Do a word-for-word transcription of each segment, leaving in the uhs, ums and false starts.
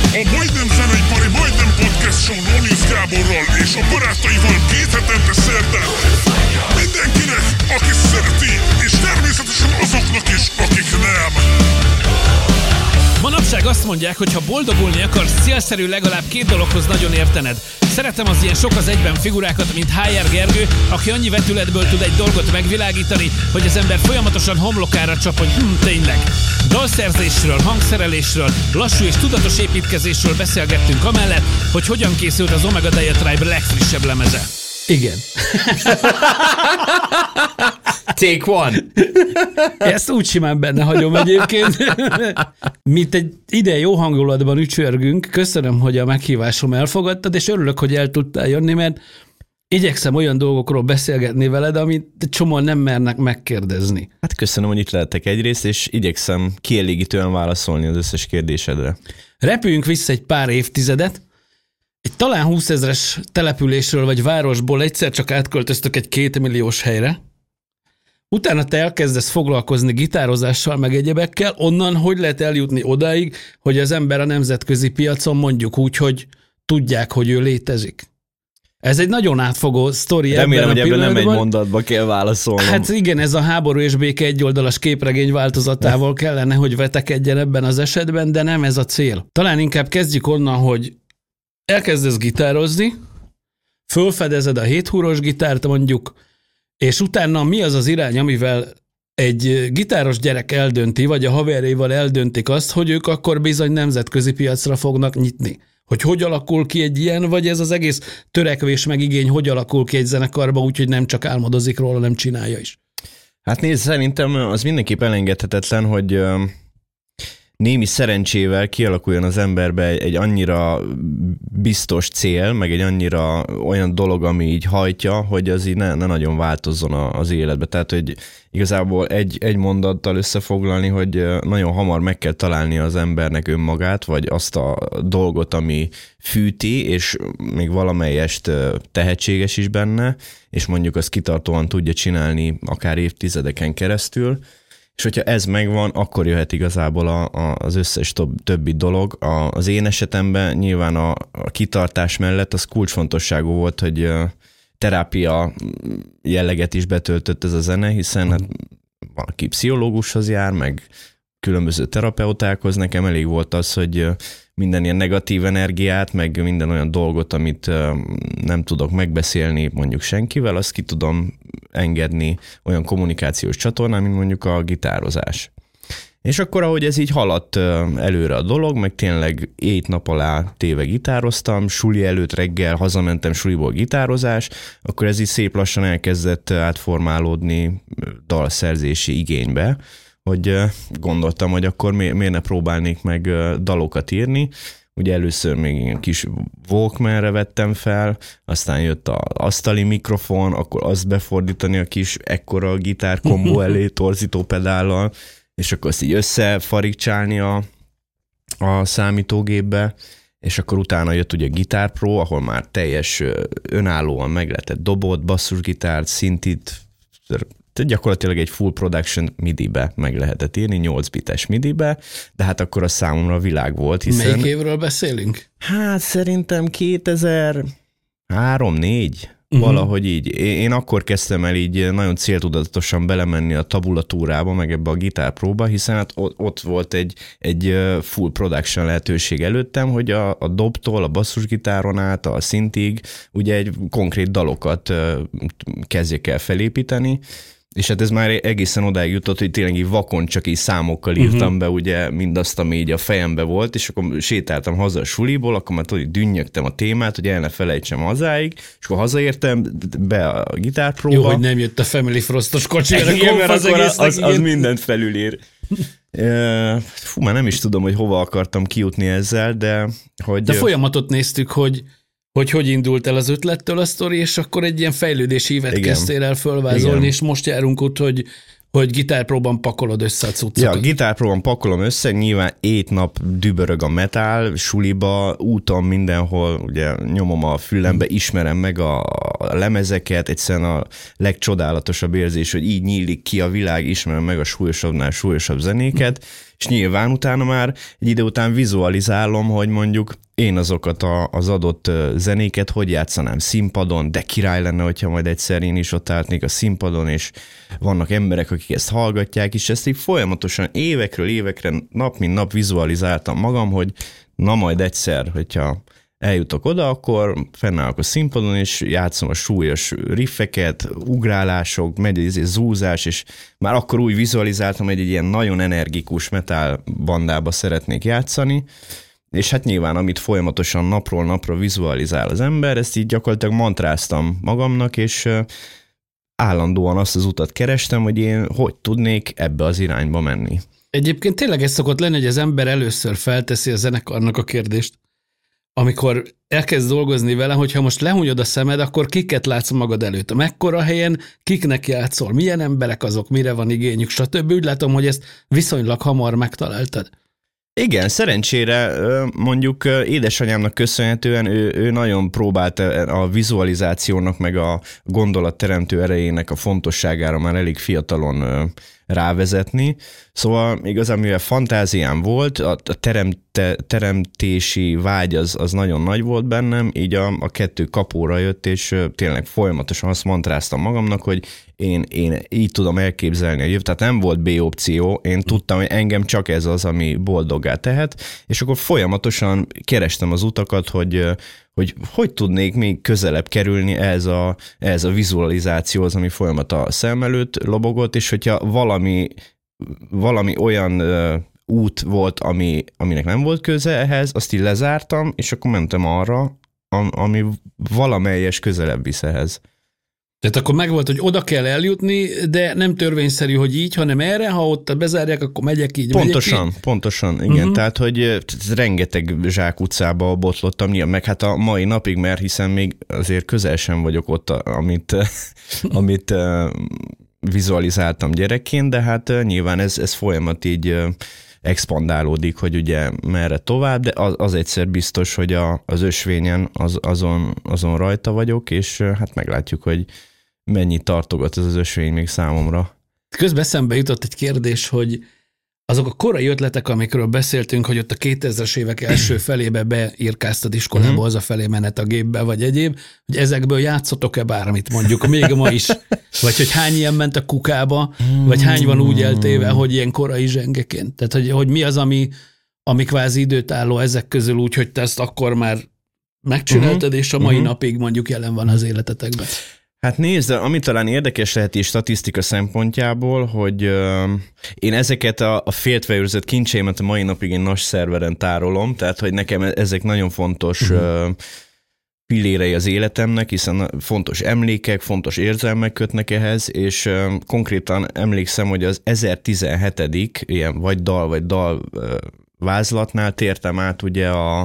A Majdnem Zeneipari Majdnem Podcast Show Lónius Gáborral és a barátaival két hetente szerdán. Mindenkinek, aki szereti, és természetesen azoknak is, akik nem. Manapság azt mondják, hogy ha boldogulni akarsz, célszerű legalább két dologhoz nagyon értened. Szeretem az ilyen sok az egyben figurákat, mint há er Gergő, aki annyi vetületből tud egy dolgot megvilágítani, hogy az ember folyamatosan homlokára csap, hogy hm, tényleg. Dalszerzésről, hangszerelésről, lassú és tudatos építkezésről beszélgettünk amellett, hogy hogyan készült az Omega Diatribe legfrissebb lemeze. Igen. Take one. Ezt úgy simán benne hagyom egyébként. Mint egy ide jó hangulatban ücsörgünk, köszönöm, hogy a meghívásom elfogadtad, és örülök, hogy el tudtál jönni, mert igyekszem olyan dolgokról beszélgetni veled, amit csomóan nem mernek megkérdezni. Hát köszönöm, hogy itt lehetek egyrészt, és igyekszem kielégítően válaszolni az összes kérdésedre. Repüljünk vissza egy pár évtizedet. Egy talán húszezres településről vagy városból egyszer csak átköltöztök egy kétmilliós helyre. Utána te elkezdesz foglalkozni gitározással, meg egyebekkel. Onnan hogy lehet eljutni odáig, hogy az ember a nemzetközi piacon mondjuk úgy, hogy tudják, hogy ő létezik? Ez egy nagyon átfogó sztori. Remélem, ebben hogy a ebben nem egy mondatba kell válaszolnom. Hát igen, ez a Háború és béke egyoldalas képregény változatával kellene, hogy vetekedjen ebben az esetben, de nem ez a cél. Talán inkább kezdjük onnan, hogy elkezdesz gitározni, fölfedezed a héthúros gitárt mondjuk, és utána mi az az irány, amivel egy gitáros gyerek eldönti, vagy a haverjaival eldöntik azt, hogy ők akkor bizony nemzetközi piacra fognak nyitni. Hogy hogy alakul ki egy ilyen, vagy ez az egész törekvés meg igény, hogy alakul ki egy zenekarba, úgyhogy nem csak álmodozik róla, nem csinálja is. Hát nézd, szerintem az mindenképp elengedhetetlen, hogy némi szerencsével kialakuljon az emberbe egy, egy annyira biztos cél, meg egy annyira olyan dolog, ami így hajtja, hogy az így ne, ne nagyon változzon az életbe. Tehát, hogy igazából egy, egy mondattal összefoglalni, hogy nagyon hamar meg kell találni az embernek önmagát, vagy azt a dolgot, ami fűti, és még valamelyest tehetséges is benne, és mondjuk azt kitartóan tudja csinálni akár évtizedeken keresztül. És hogyha ez megvan, akkor jöhet igazából a, a, az összes többi dolog. A, az én esetemben nyilván a, a kitartás mellett az kulcsfontosságú volt, hogy terápia jelleget is betöltött ez a zene, hiszen hát valaki pszichológushoz jár, meg különböző terapeutákhoz. Nekem elég volt az, hogy minden ilyen negatív energiát, meg minden olyan dolgot, amit nem tudok megbeszélni mondjuk senkivel, azt ki tudom engedni olyan kommunikációs csatornán, mint mondjuk a gitározás. És akkor, ahogy ez így haladt előre a dolog, meg tényleg hét nap alá téve gitároztam, suli előtt reggel hazamentem suliból gitározás, akkor ez így szép lassan elkezdett átformálódni dalszerzési igénybe, hogy gondoltam, hogy akkor mi, miért ne próbálnék meg dalokat írni. Ugye először még kis Walkmanre vettem fel, aztán jött az asztali mikrofon, akkor azt befordítani a kis ekkora gitár kombó elé torzító pedállal, és akkor azt így összefarigcsálni a, a számítógépbe, és akkor utána jött ugye Guitar Pro, ahol már teljes önállóan meg lehetett dobot, basszusgitárt, szintit, gyakorlatilag egy full production midibe meg lehetett írni, nyolc bites midibe, de hát akkor az számomra világ volt, hiszen... Melyik évről beszélünk? Hát szerintem kétezer-három négy Uh-huh. valahogy így. Én akkor kezdtem el így nagyon céltudatosan belemenni a tabulatúrába, meg ebbe a Guitar Pro-ba, hiszen hát ott volt egy, egy full production lehetőség előttem, hogy a, a dobtól, a basszusgitáron át, a szintig ugye egy konkrét dalokat kezdjek el felépíteni, és hát ez már egészen odáig jutott, hogy tényleg így vakon csak így számokkal írtam uh-huh. be ugye mindazt, ami így a fejembe volt, és akkor sétáltam haza a suliból, akkor már tudod, dünnyögtem a témát, hogy el ne felejtsem hazáig, és akkor hazaértem be a Guitar Pro-ba. Jó, hogy nem jött a Family Frostos kocsira, igen, mert az, akkor az, az, az mindent felülír. Fú, már nem is tudom, hogy hova akartam kijutni ezzel, de hogy... De folyamatot néztük, hogy hogy hogy indult el az ötlettől a sztori, és akkor egy ilyen fejlődési ívet igen. kezdtél el fölvázolni, igen. és most járunk ott, hogy, hogy gitárpróban pakolod össze a cuccokat. Ja, gitárpróban pakolom össze, nyilván hét nap dübörög a metal, suliba, úton mindenhol, ugye nyomom a fülembe, ismerem meg a, a lemezeket, egyszerűen a legcsodálatosabb érzés, hogy így nyílik ki a világ, ismerem meg a súlyosabbnál súlyosabb zenéket, és nyilván utána már egy idő után vizualizálom, hogy mondjuk én azokat a, az adott zenéket hogy játszanám színpadon, de király lenne, hogyha majd egyszer én is ott állnék a színpadon, és vannak emberek, akik ezt hallgatják, és ezt így folyamatosan évekről évekre, nap mint nap vizualizáltam magam, hogy na majd egyszer, hogyha eljutok oda, akkor fennállok a színpadon, és játszom a súlyos riffeket, ugrálások, megy egy zúzás, és már akkor úgy vizualizáltam, hogy egy ilyen nagyon energikus metal bandába szeretnék játszani, és hát nyilván, amit folyamatosan napról napra vizualizál az ember, ezt így gyakorlatilag mantráztam magamnak, és állandóan azt az utat kerestem, hogy én hogy tudnék ebbe az irányba menni. Egyébként tényleg ez szokott lenni, hogy az ember először felteszi a zenekarnak a kérdést, amikor elkezd dolgozni vele, hogyha most lehúnyod a szemed, akkor kiket látsz magad előtt? Mekkora helyen, kiknek játszol, milyen emberek azok, mire van igényük, stb. Úgy látom, hogy ezt viszonylag hamar megtaláltad. Igen, szerencsére mondjuk édesanyámnak köszönhetően ő, ő nagyon próbált a vizualizációnak meg a gondolatteremtő erejének a fontosságára már elég fiatalon rávezetni. Szóval igazán, mivel fantáziám volt, a teremte, teremtési vágy az, az nagyon nagy volt bennem, így a, a kettő kapóra jött, és tényleg folyamatosan azt mantráztam magamnak, hogy én, én így tudom elképzelni a jövőt. Tehát nem volt B opció, én tudtam, hogy engem csak ez az, ami boldoggá tehet, és akkor folyamatosan kerestem az utakat, hogy hogy hogy tudnék még közelebb kerülni ehhez a, ehhez a vizualizációhoz, ami folyamat a szem előtt lobogott, és hogyha valami, valami olyan uh, út volt, ami, aminek nem volt köze ehhez, azt így lezártam, és akkor mentem arra, ami valamelyes közelebb visz ehhez. Tehát akkor megvolt, hogy oda kell eljutni, de nem törvényszerű, hogy így, hanem erre, ha ott bezárják, akkor megyek így, Pontosan, megyek így. pontosan, igen. Uh-huh. Tehát, hogy rengeteg zsákutcába botlottam, nyilván, meg hát a mai napig, mert hiszen még azért közel sem vagyok ott, amit, amit vizualizáltam gyerekként, de hát nyilván ez, ez folyamat így expandálódik, hogy ugye merre tovább, de az, az egyszer biztos, hogy a, az ösvényen az, azon, azon rajta vagyok, és hát meglátjuk, hogy mennyit tartogat ez az ösvény még számomra. Közben eszembe jutott egy kérdés, hogy azok a korai ötletek, amikről beszéltünk, hogy ott a kétezres évek első felébe beírkáztad iskolába, uh-huh. hazafelé menet a gépbe, vagy egyéb, hogy ezekből játszotok-e bármit mondjuk még ma is? Vagy hogy hány ilyen ment a kukába, vagy hány van úgy eltéve, hogy ilyen korai zsengeként? Tehát, hogy, hogy mi az, ami, ami kvázi időtálló ezek közül úgy, hogy te ezt akkor már megcsináltad, uh-huh. és a mai uh-huh. napig mondjuk jelen van az életetekben. Hát nézd, ami talán érdekes lehet is statisztika szempontjából, hogy uh, én ezeket a, a féltve őrzött kincseimet a mai napig én NAS szerveren tárolom, tehát hogy nekem ezek nagyon fontos uh-huh. uh, pillérei az életemnek, hiszen fontos emlékek, fontos érzelmek kötnek ehhez, és uh, konkrétan emlékszem, hogy az ezertizenhetedik ilyen vagy dal, vagy dal uh, vázlatnál tértem át ugye a,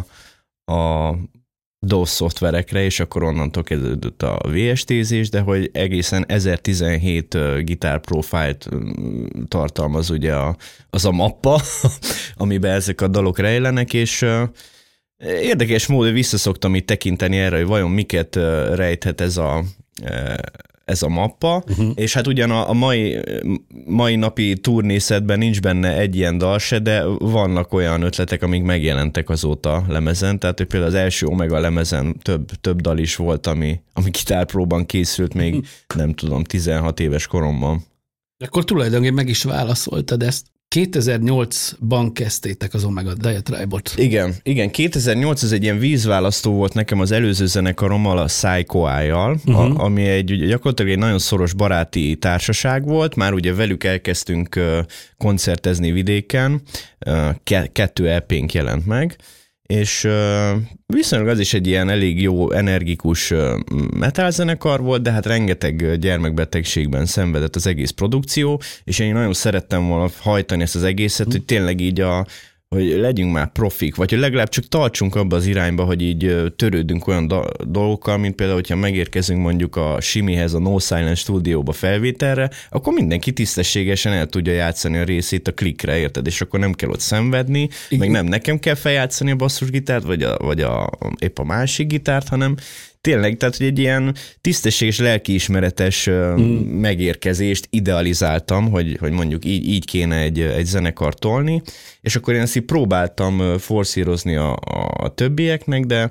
a dósz szoftverekre, és akkor onnantól kezdődött a vé es té-zés, de hogy egészen ezertizenhét uh, gitárprofilt uh, tartalmaz ugye a, az a mappa, amiben ezek a dalok rejlenek, és uh, érdekes módon visszaszoktam itt tekinteni erre, hogy vajon miket uh, rejthet ez a uh, ez a mappa, uh-huh. és hát ugyan a, a mai, mai napi turnészetben nincs benne egy ilyen dal se, de vannak olyan ötletek, amik megjelentek azóta lemezen, tehát hogy például az első Omega lemezen több, több dal is volt, ami, ami gitárpróban készült még, uh-huh. nem tudom, tizenhat éves koromban. Akkor tulajdonképpen meg is válaszoltad ezt. kétezer-nyolcban kezdtétek az Omega Diatribe-ot. Igen, igen, kétezer-nyolc ez egy ilyen vízválasztó volt nekem az előző zenekarommal, a Psycho Eye-jal, uh-huh. ami egy ugye, gyakorlatilag egy nagyon szoros baráti társaság volt, már ugye velük elkezdtünk uh, koncertezni vidéken, uh, ke- kettő é pénk jelent meg, és uh, viszonylag az is egy ilyen elég jó, energikus uh, metal zenekar volt, de hát rengeteg gyermekbetegségben szenvedett az egész produkció, és én nagyon szerettem volna hajtani ezt az egészet, hogy tényleg így a hogy legyünk már profik, vagy hogy legalább csak tartsunk abba az irányba, hogy így törődünk olyan do- dolgokkal, mint például, hogyha megérkezünk mondjuk a Simihez, a No Silence stúdióba felvételre, akkor mindenki tisztességesen el tudja játszani a részét a klikre, érted? És akkor nem kell ott szenvedni, igen. meg nem nekem kell feljátszani a basszusgitárt, vagy, a, vagy a, épp a másik gitárt, hanem tényleg, tehát hogy egy ilyen tisztességes lelkiismeretes mm. megérkezést idealizáltam, hogy, hogy mondjuk így, így kéne egy, egy zenekart tolni, és akkor én ezt így próbáltam forszírozni a, a többieknek, de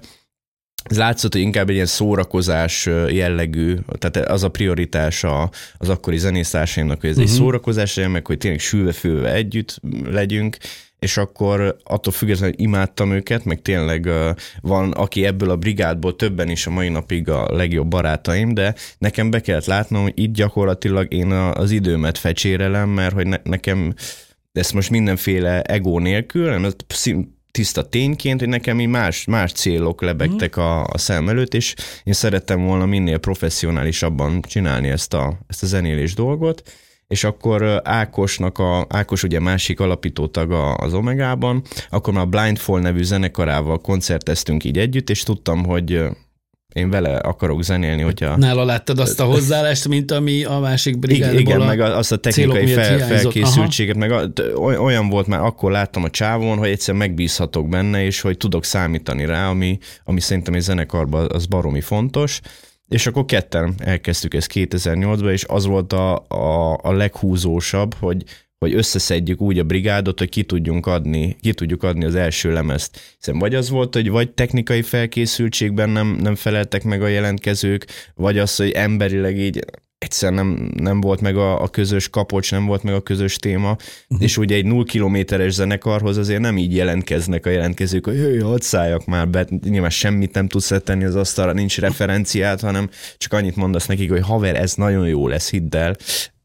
ez látszott, hogy inkább egy ilyen szórakozás jellegű, tehát az a prioritás az akkori zenésztársaimnak, hogy ez uh-huh. egy szórakozás, meg hogy tényleg sülve-fülve együtt legyünk, és akkor attól függetlenül imádtam őket, meg tényleg van, aki ebből a brigádból többen is a mai napig a legjobb barátaim, de nekem be kellett látnom, hogy itt gyakorlatilag én az időmet fecsérelem, mert hogy ne, nekem ezt most mindenféle ego nélkül, hanem tiszta tényként, hogy nekem így más, más célok lebegtek a, a szem előtt, és én szerettem volna minél professzionálisabban csinálni ezt a, ezt a zenélés dolgot, és akkor Ákosnak, a, Ákos ugye másik alapítótag az Omegában, akkor már a Blindfall nevű zenekarával koncerteztünk így együtt, és tudtam, hogy én vele akarok zenélni, hogyha... Nála láttad azt a hozzáállást, mint ami a másik brigádból igen, a meg azt a technikai fel, felkészültséget, meg a, olyan volt már, akkor láttam a csávon, hogy egyszer megbízhatok benne, és hogy tudok számítani rá, ami, ami szerintem egy zenekarban az baromi fontos. És akkor ketten elkezdtük ezt kétezer-nyolcban, és az volt a, a, a leghúzósabb, hogy, hogy összeszedjük úgy a brigádot, hogy ki tudjunk adni, ki tudjuk adni az első lemezt. Hiszen vagy az volt, hogy vagy technikai felkészültségben nem, nem feleltek meg a jelentkezők, vagy az, hogy emberileg így egyszer nem, nem volt meg a, a közös kapocs, nem volt meg a közös téma, uh-huh. és ugye egy null kilométeres zenekarhoz azért nem így jelentkeznek a jelentkezők, hogy jöjj, hadd szálljak már be, nyilván semmit nem tudsz tenni az asztalra, nincs referenciát, hanem csak annyit mondasz nekik, hogy haver, ez nagyon jó lesz, hidd el.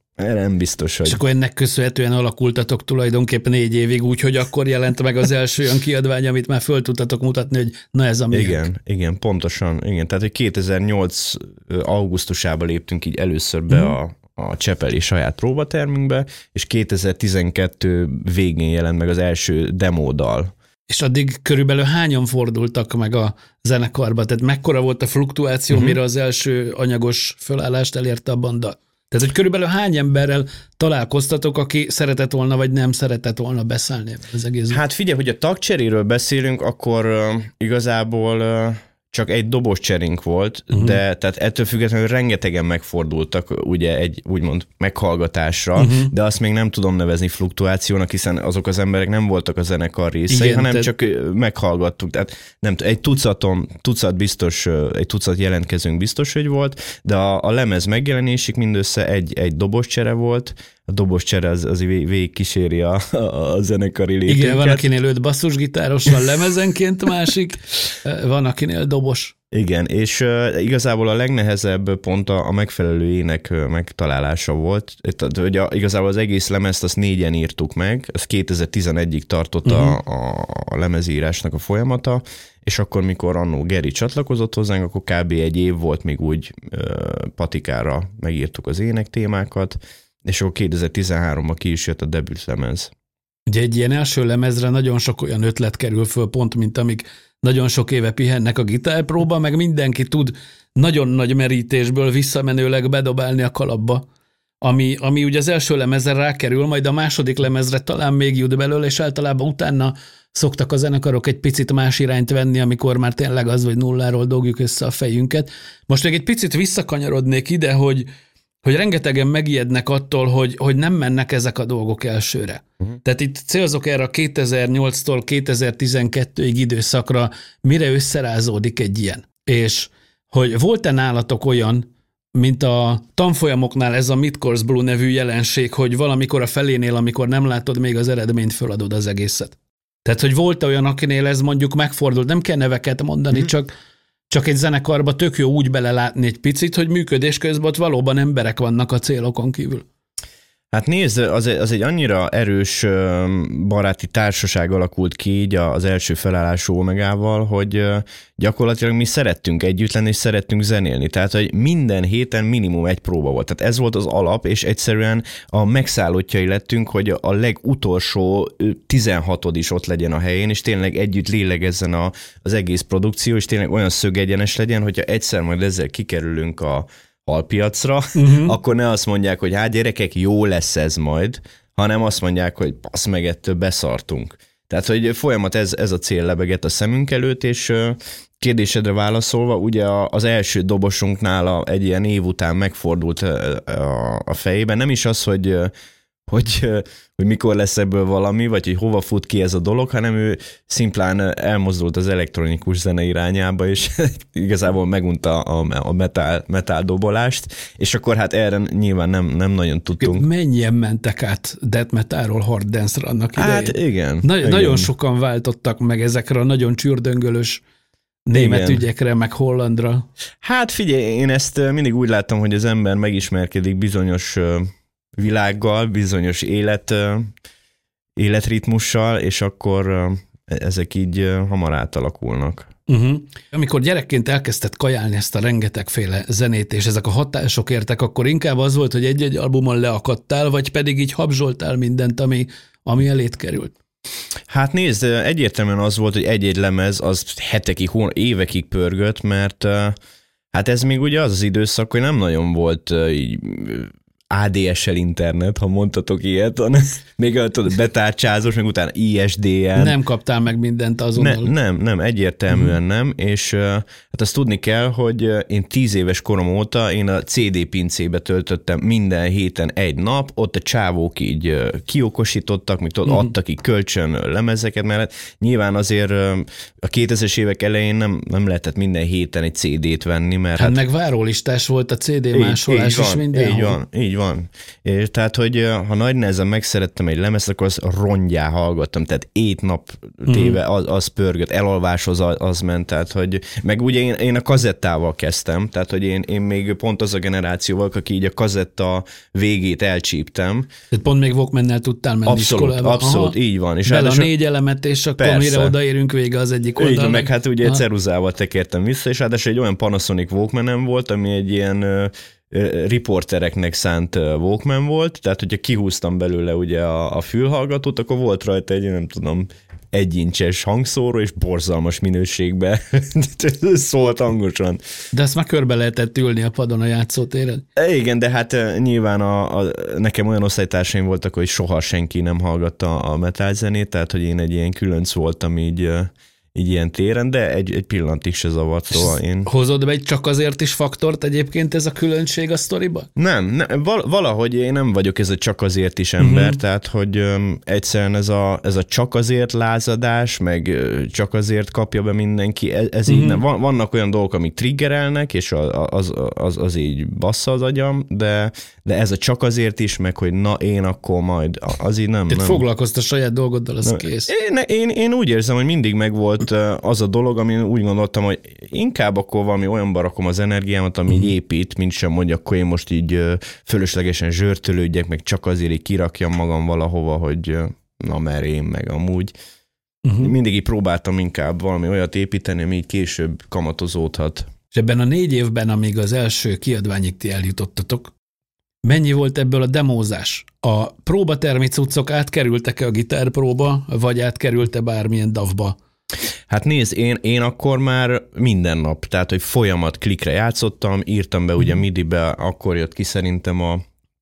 Nem biztos, hogy... És akkor ennek köszönhetően alakultatok tulajdonképpen négy évig úgy, hogy akkor jelent meg az első olyan kiadvány, amit már föl tudtatok mutatni, hogy na ez a miénk. Igen, igen, pontosan. Igen. Tehát, hogy kétezer-nyolc augusztusában léptünk így először be mm. a, a Csepeli saját próbatermünkbe, és kétezer-tizenkettő végén jelent meg az első demódal. És addig körülbelül hányan fordultak meg a zenekarba? Tehát mekkora volt a fluktuáció, mm-hmm. mire az első anyagos fölállást elérte a banda? Tehát, hogy körülbelül hány emberrel találkoztatok, aki szeretett volna, vagy nem szeretett volna beszállni az egész? Hát figyelj, hogy a tagcseréről beszélünk, akkor uh, igazából uh, csak egy dobos cserénk volt, uh-huh. de tehát ettől függetlenül rengetegen megfordultak ugye egy úgymond meghallgatásra, uh-huh. de azt még nem tudom nevezni fluktuációnak, hiszen azok az emberek nem voltak a zenekar részei, igen, hanem te... csak meghallgattuk. Tehát nem egy tucaton, tucat biztos, egy tucat jelentkezőnk biztos, hogy volt, de a, a lemez megjelenésig mindössze egy, egy dobos csere volt. A dobos csere az, az végig kíséri a, a zenekari létünket. Igen, van akinél öt basszusgitáros van lemezenként, másik, van akinél dobos. Igen, és uh, igazából a legnehezebb pont a, a megfelelő ének megtalálása volt. Tehát, hogy a, igazából az egész lemezt azt négyen írtuk meg, ez kétezer-tizenegyig tartott uh-huh. a, a, a lemezírásnak a folyamata, és akkor, mikor annó Geri csatlakozott hozzánk, akkor kb. Egy év volt, még úgy uh, patikára megírtuk az énektémákat, és akkor kétezer-tizenháromban ki is jött a debütlemez. Ugye egy ilyen első lemezre nagyon sok olyan ötlet kerül föl, pont mint amíg nagyon sok éve pihennek a gitárpróba, meg mindenki tud nagyon nagy merítésből visszamenőleg bedobálni a kalapba, ami, ami ugye az első lemezre rákerül, majd a második lemezre talán még jut belőle, és általában utána szoktak a zenekarok egy picit más irányt venni, amikor már tényleg az, hogy nulláról dolgjuk össze a fejünket. Most még egy picit visszakanyarodnék ide, hogy hogy rengetegen megijednek attól, hogy, hogy nem mennek ezek a dolgok elsőre. Uh-huh. Tehát itt célzok erre a kétezer-nyolctól kétezer-tizenkettőig időszakra, mire összerázódik egy ilyen. És hogy volt-e nálatok olyan, mint a tanfolyamoknál ez a Mid-Course Blue nevű jelenség, hogy valamikor a felénél, amikor nem látod még az eredményt, föladod az egészet. Tehát, hogy volt-e olyan, akinél ez mondjuk megfordult, nem kell neveket mondani, uh-huh. csak Csak egy zenekarba tök jó úgy belelátni egy picit, hogy működés közben ott valóban emberek vannak a célokon kívül. Hát nézd, az egy, az egy annyira erős baráti társaság alakult ki így az első felállású Omegával, hogy gyakorlatilag mi szerettünk együtt lenni, és szerettünk zenélni. Tehát, hogy minden héten minimum egy próba volt. Tehát ez volt az alap, és egyszerűen a megszállottjai lettünk, hogy a legutolsó tizenhatod is ott legyen a helyén, és tényleg együtt lélegezzen a, az egész produkció, és tényleg olyan szögegyenes legyen, hogyha egyszer majd ezzel kikerülünk a alpiacra, uh-huh. akkor ne azt mondják, hogy hát gyerekek, jó lesz ez majd, hanem azt mondják, hogy passz meg, ettől beszartunk. Tehát, hogy folyamat ez, ez a cél lebegett a szemünk előtt, és kérdésedre válaszolva, ugye az első dobosunknál egy ilyen év után megfordult a fejében. Nem is az, hogy, hogy, hogy mikor lesz ebből valami, vagy hogy hova fut ki ez a dolog, hanem ő szimplán elmozdult az elektronikus zene irányába, és igazából megunta a metal, metal dobolást, és akkor hát erre nyilván nem, nem nagyon tudtunk. Mennyien mentek át death metalról hard dance-ra annak idején? Hát igen. Na, igen. Nagyon sokan váltottak meg ezekre a nagyon csürdöngölös német igen. ügyekre, meg hollandra. Hát figyelj, én ezt mindig úgy láttam, hogy az ember megismerkedik bizonyos világgal, bizonyos élet, életritmussal, és akkor ezek így hamar átalakulnak. Uh-huh. Amikor gyerekként elkezdted kajálni ezt a rengetegféle zenét, és ezek a hatások értek, akkor inkább az volt, hogy egy-egy albumon leakadtál, vagy pedig így habzsoltál mindent, ami, ami elét került? Hát nézd, egyértelműen az volt, hogy egy-egy lemez az hetekig, hón, évekig pörgött, mert hát ez még ugye az az időszak, hogy nem nagyon volt így á dé es-el internet, ha mondtatok ilyet, még tudod, betárcsázós, meg utána i es dé en. Nem kaptál meg mindent azonnal. Ne, nem, nem, egyértelműen hmm. nem, és hát azt tudni kell, hogy én tíz éves korom óta én a cé dé pincébe töltöttem minden héten egy nap, ott a csávók így kiokosítottak, még tudod, hmm. adtak ki kölcsön lemezeket mellett. Nyilván azért a kétezres évek elején nem, nem lehetett minden héten egy cé dét venni, mert... Hát, hát meg várólistás volt a cé dé másolás így, így is van, mindenhol. Így van, így van. És tehát, hogy ha nagy nehezen megszerettem egy lemezt, akkor azt rongyá hallgattam, tehát ét nap téve az, az pörgött, elalváshoz az, az ment, tehát, hogy meg ugye én, én a kazettával kezdtem, tehát, hogy én, én még pont az a generáció vagyok, aki így a kazetta végét elcsíptem. Tehát pont még Walkmannel tudtál menni abszolút, iskolába. Abszolút, Aha. így van. És bele a négy elemet, és akkor persze. mire odaérünk vége az egyik oldalon. Így, meg hát ugye Aha. ceruzával tekertem vissza, és ráadásul egy olyan Panasonic Walkmanem volt, ami egy ilyen riportereknek szánt Walkman volt, tehát hogyha kihúztam belőle ugye a, a fülhallgatót, akkor volt rajta egy, nem tudom, egy incses hangszóró, és borzalmas minőségben szólt hangosan. De ezt már körbe lehetett ülni a padon a játszótéren? Igen, de hát nyilván a, a, nekem olyan osztálytársaim voltak, hogy soha senki nem hallgatta a metal zenét, tehát hogy én egy ilyen különc voltam így, így ilyen téren, de egy, egy pillantig se zavart, szóval én... Hozod be egy csak azért is faktort egyébként ez a különbség a sztoriba? Nem, nem valahogy én nem vagyok ez a csak azért is ember, uh-huh. tehát hogy um, egyszerűen ez a, ez a csak azért lázadás, meg uh, csak azért kapja be mindenki, ez, ez uh-huh. így nem. Van, vannak olyan dolgok, amik triggerelnek, és az, az, az így bassza az agyam, de, de ez a csak azért is, meg hogy na én akkor majd, az így nem. Tehát nem. foglalkozz a saját dolgoddal, az nem. kész. Én, én, én úgy érzem, hogy mindig megvolt az a dolog, amin úgy gondoltam, hogy inkább akkor valami olyanba rakom az energiámat, ami uh-huh. épít, mint sem, hogy akkor én most így fölöslegesen zsörtölődjek, meg csak azért így kirakjam magam valahova, hogy na mert én meg amúgy. Uh-huh. Mindig így próbáltam inkább valami olyat építeni, ami így később kamatozódhat. És ebben a négy évben, amíg az első kiadványig ti eljutottatok, mennyi volt ebből a demózás? A próbatermi cuccok átkerültek-e a gitárpróba, vagy átkerült-e bármilyen davba? Hát nézd, én, én akkor már minden nap, tehát hogy folyamat klikre játszottam, írtam be ugye midibe, akkor jött ki szerintem a,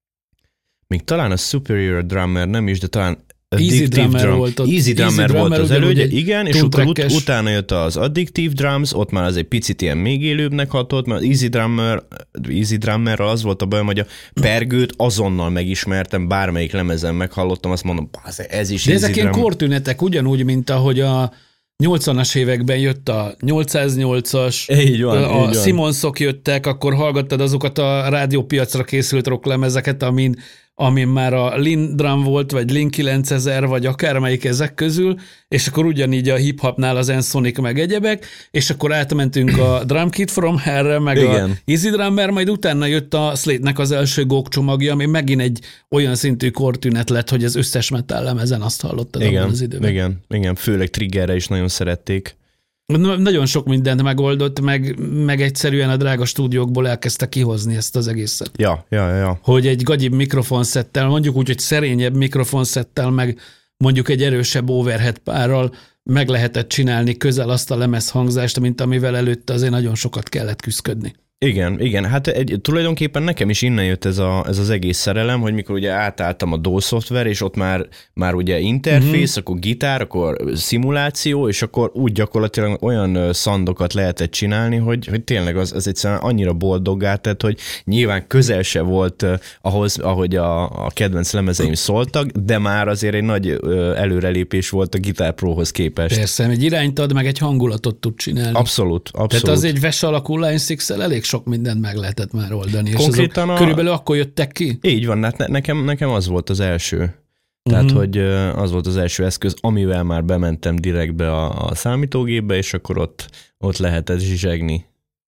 még talán a Superior Drummer, nem is, de talán Easy Drummer drum. volt ott. Easy Drummer, Easy Drummer volt az elődje, igen, és akkor ut- utána jött az Addictive Drums, ott már az egy picit ilyen még élőbbnek hatott, mert az Easy Drummer, Easy Drummerral az volt a bajom, hogy a pergőt azonnal megismertem, bármelyik lemezen meghallottam, azt mondom, ez is de Easy ezek Drum. ilyen kortűnetek, ugyanúgy, mint ahogy a nyolcvanas években jött a nyolcszáznyolcas, így van, a így Simonszok jöttek, akkor hallgattad azokat a rádiópiacra készült rocklemezeket, amin, amin már a Lindrum volt, vagy Lin kilencezer, vagy akármelyik ezek közül, és akkor ugyanígy a hip-hopnál az Ensonic meg egyebek, és akkor átmentünk a Drum Kit from Hell-re, meg igen. a Easy Drummer, majd utána jött a Slate-nek az első gók csomagja, ami megint egy olyan szintű kortűnet lett, hogy az összes metal lemezen azt hallottad igen, abban az időben. Igen, igen, főleg Triggerre is nagyon szerették. Nagyon sok mindent megoldott, meg, meg egyszerűen a drága stúdiókból elkezdte kihozni ezt az egészet. Ja, ja, ja. Hogy egy gagyibb mikrofonszettel, mondjuk úgy, hogy szerényebb mikrofonszettel, meg mondjuk egy erősebb overhead párral meg lehetett csinálni közel azt a lemezhangzást, mint amivel előtte azért nagyon sokat kellett küszködni. Igen, igen, hát egy, tulajdonképpen nekem is innen jött ez, a, ez az egész szerelem, hogy mikor ugye átálltam a dé o szoftver, és ott már, már ugye interfész, uh-huh. akkor gitár, akkor szimuláció, és akkor úgy gyakorlatilag olyan szandokat lehetett csinálni, hogy, hogy tényleg az, az egyszerűen annyira boldoggá tett, hogy nyilván közel se volt ahhoz, ahogy a, a kedvenc lemezeim szóltak, de már azért egy nagy előrelépés volt a Guitar Prohoz képest. Persze, egy irányt ad, meg egy hangulatot tud csinálni. Abszolút, abszolút. Tehát az egy ves alakú Line six-el elég sok mindent meg lehetett már oldani. Konkrétan és a... körülbelül akkor jöttek ki? Így van, hát ne, nekem, nekem az volt az első. Tehát, uh-huh. hogy az volt az első eszköz, amivel már bementem direktbe a, a számítógépbe, és akkor ott, ott lehetett zsizsegni.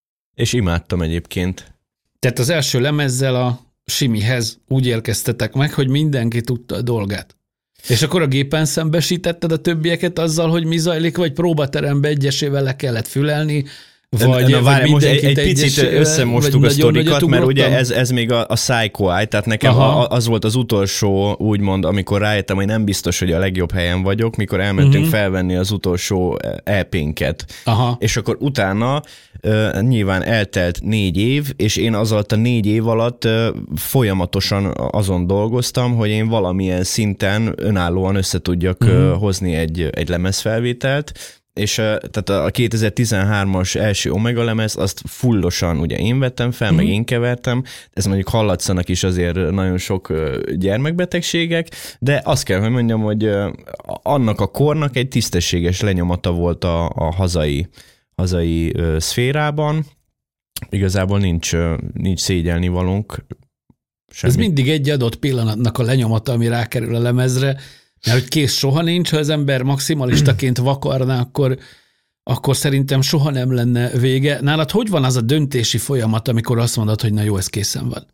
És imádtam egyébként. Tehát az első lemezzel a Simihez úgy érkeztetek meg, hogy mindenki tudta a dolgát. És akkor a gépen szembesítetted a többieket azzal, hogy mi zajlik, vagy próbaterembe egyesével le kellett fülelni, vagy, Na, várj, vagy most egy, egy picit összemostuk a sztorikat, mert ugye ez, ez még a, a Psycho Eye, tehát nekem a, az volt az utolsó, úgymond, amikor rájöttem, hogy nem biztos, hogy a legjobb helyen vagyok, mikor elmentünk uh-huh. felvenni az utolsó é pé-nket. Aha. És akkor utána uh, nyilván eltelt négy év, és én az alatt a négy év alatt uh, folyamatosan azon dolgoztam, hogy én valamilyen szinten önállóan összetudjak uh-huh. uh, hozni egy, egy lemezfelvételt, és tehát a kétezer-tizenhármas első Omega lemez, azt fullosan ugye én vettem fel, mm-hmm. meg én kevertem, ez mondjuk hallatszanak is azért nagyon sok gyermekbetegségek, de azt kell, hogy mondjam, hogy annak a kornak egy tisztességes lenyomata volt a, a hazai, hazai szférában. Igazából nincs, nincs szégyelni valónk. Semmi. Ez mindig egy adott pillanatnak a lenyomata, ami rákerül a lemezre, mert hogy kész soha nincs, ha az ember maximalistaként vakarná, akkor, akkor szerintem soha nem lenne vége. Nálad hogy van az a döntési folyamat, amikor azt mondod, hogy na jó, ez készen van?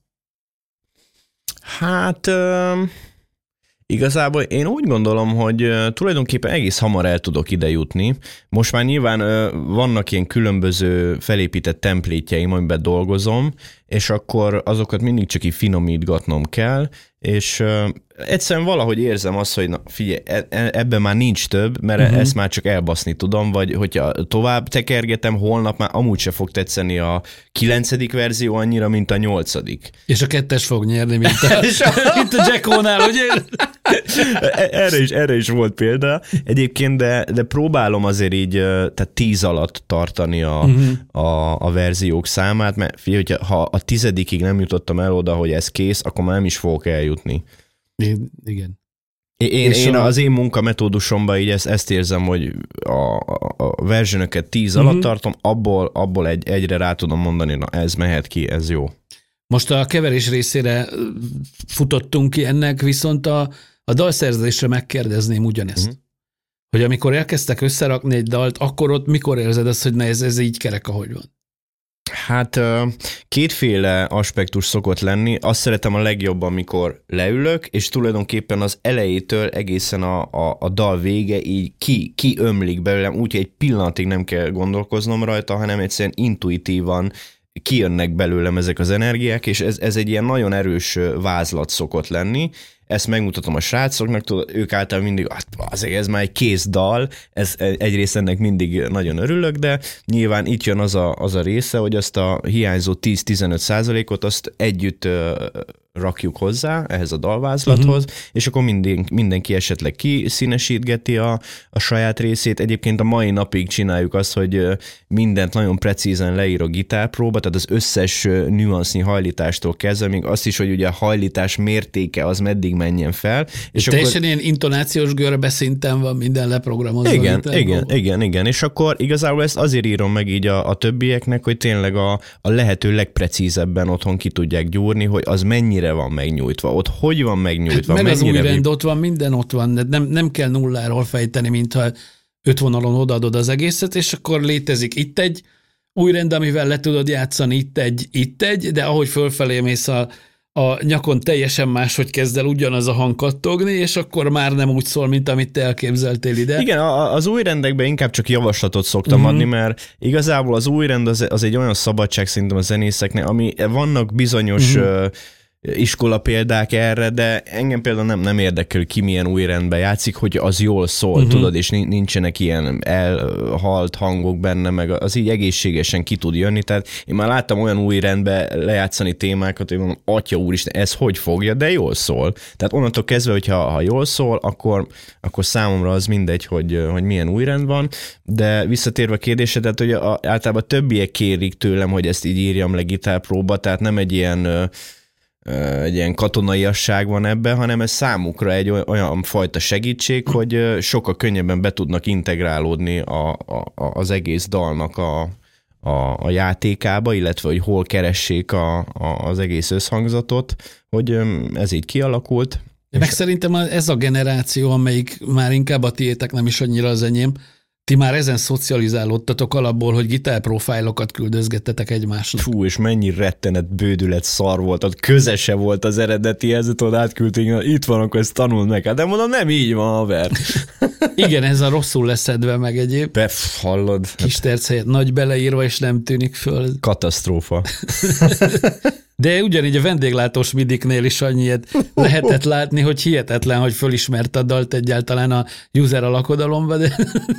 Hát uh, igazából én úgy gondolom, hogy uh, tulajdonképpen egész hamar el tudok ide jutni. Most már nyilván uh, vannak ilyen különböző felépített templétjeim, amiben dolgozom, és akkor azokat mindig csak így finomítgatnom kell, és uh, egyszerűen valahogy érzem azt, hogy na, figyelj, ebben már nincs több, mert uh-huh. ezt már csak elbaszni tudom, vagy hogyha tovább tekergetem, holnap már amúgy se fog tetszeni a kilencedik verzió annyira, mint a nyolcadik. És a kettes fog nyerni, mint a, mint a Jackonál, ugye? Erre is, erre is volt példa egyébként, de, de próbálom azért így tehát tíz alatt tartani a, uh-huh. a, a verziók számát, mert figyelj, hogyha, ha a tizedikig nem jutottam el oda, hogy ez kész, akkor már nem is fogok eljutni. Igen. Én, én az én munkametódusomban így ezt, ezt érzem, hogy a, a, a versionöket tíz uh-huh. alatt tartom, abból, abból egy, egyre rá tudom mondani, na ez mehet ki, ez jó. Most a keverés részére futottunk ki ennek, viszont a, a dalszerzésre megkérdezném ugyanezt. Uh-huh. Hogy amikor elkezdtek összerakni egy dalt, akkor ott mikor érzed azt, hogy ne, ez, ez így kerek, ahogy van? Hát kétféle aspektus szokott lenni. Azt szeretem a legjobban, amikor leülök, és tulajdonképpen az elejétől egészen a, a, a dal vége így ki, ki ömlik belőlem, úgyhogy egy pillanatig nem kell gondolkoznom rajta, hanem egyszerűen intuitívan kijönnek belőlem ezek az energiák, és ez, ez egy ilyen nagyon erős vázlat szokott lenni. Ezt megmutatom a srácoknak, tudod, ők általában mindig, hát azért ez már egy kész dal, ez egyrészt ennek mindig nagyon örülök, de nyilván itt jön az a, az a része, hogy azt a hiányzó tíz-tizenöt százalékot azt együtt uh, rakjuk hozzá ehhez a dalvázlathoz, uh-huh. és akkor minden, mindenki esetleg kiszínesítgeti a, a saját részét. Egyébként a mai napig csináljuk azt, hogy mindent nagyon precízen leír a gitárpróba, tehát az összes nüansznyi hajlítástól kezdve, még azt is, hogy ugye a hajlítás mértéke az meddig menjen fel. És teljesen akkor... ilyen intonációs görbe szinten van minden leprogramozva. Igen, igen, igen, igen, és akkor igazából ezt azért írom meg így a, a többieknek, hogy tényleg a, a lehető legprecízebben otthon ki tudják gyúrni, hogy az mennyire van megnyújtva, ott hogy van megnyújtva. Hát meg az új rend vi... ott van, minden ott van, de nem, nem kell nulláról fejteni, mintha öt vonalon odaadod az egészet, és akkor létezik itt egy új rend, amivel le tudod játszani, itt egy, itt egy, de ahogy fölfelé mész a, a nyakon teljesen máshogy kezd el ugyanaz a hang kattogni, és akkor már nem úgy szól, mint amit te elképzeltél ide. Igen, az új rendekben inkább csak javaslatot szoktam uh-huh. adni, mert igazából az új rend az, az egy olyan szabadság szerintem a zenészeknek, ami vannak bizonyos uh-huh. iskola példák erre, de engem például nem, nem érdekel, ki milyen új rendben játszik, hogy az jól szól, uh-huh. tudod, és nincsenek ilyen elhalt hangok benne, meg az így egészségesen ki tud jönni, tehát én már láttam olyan új rendbe lejátszani témákat, hogy mondom, atya úristen, ez hogy fogja, de jól szól. Tehát onnantól kezdve, hogyha ha jól szól, akkor, akkor számomra az mindegy, hogy, hogy milyen új rend van, de visszatérve a kérdésedet, hogy a, általában többiek kérik tőlem, hogy ezt így írjam le gitárpróba, tehát nem egy ilyen egy ilyen katonaiasság van ebben, hanem ez számukra egy olyan fajta segítség, hogy sokkal könnyebben be tudnak integrálódni a, a, az egész dalnak a, a, a játékába, illetve hogy hol keressék a, a, az egész összhangzatot, hogy ez így kialakult. Meg szerintem ez a generáció, amelyik már inkább a tiétek, nem is annyira az enyém, ti már ezen szocializálódtatok alapból, hogy gitárprofilokat küldözgettetek egymásnak. Fú, és mennyi rettenet, bődület szar volt, ott köze se volt az eredetihez, tudod, átküldtünk, itt van, akkor ezt tanuld meg. De mondom, nem így van, haver. Igen, ez a rosszul leszedve meg egyéb. Bef, hallod. Kis terc helyett nagy beleírva, és nem tűnik föl. Katasztrófa. De ugyanígy a vendéglátós midiknél is annyiet lehetett látni, hogy hihetetlen, hogy fölismerte a dalt egyáltalán a user a lakodalomba, de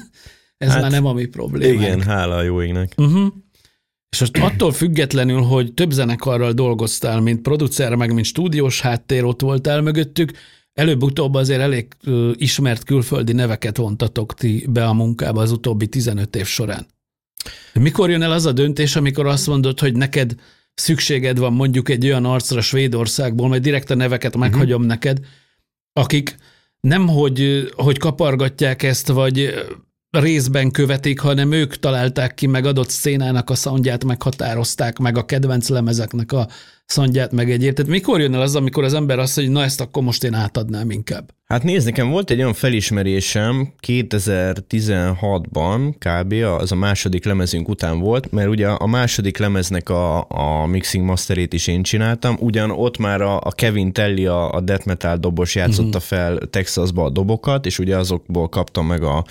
ez hát, már nem a mi problémánk. Igen, hála a jó égnek. Uh-huh. És most attól függetlenül, hogy több zenekarral dolgoztál, mint producer, meg mint stúdiós háttér, ott voltál mögöttük, előbb-utóbb azért elég uh, ismert külföldi neveket vontatok ti be a munkába az utóbbi tizenöt év során. Mikor jön el az a döntés, amikor azt mondod, hogy neked szükséged van mondjuk egy olyan arcra Svédországból, majd direkt a neveket meghagyom uh-huh. neked, akik nem hogy, hogy kapargatják ezt, vagy részben követik, hanem ők találták ki, meg adott szcénának a szondját meghatározták, meg a kedvenc lemezeknek a szondját, meg egyéb. Tehát mikor jön el az, amikor az ember azt mondja, hogy na ezt akkor most én átadnám inkább? Hát nézd, nekem volt egy olyan felismerésem kétezer-tizenhatban kb. Az a második lemezünk után volt, mert ugye a második lemeznek a, a mixing masterét is én csináltam, ugyan ott már a, a Kevin Telly, a, a death metal dobos játszotta fel Texasba a dobokat, és ugye azokból kaptam meg a,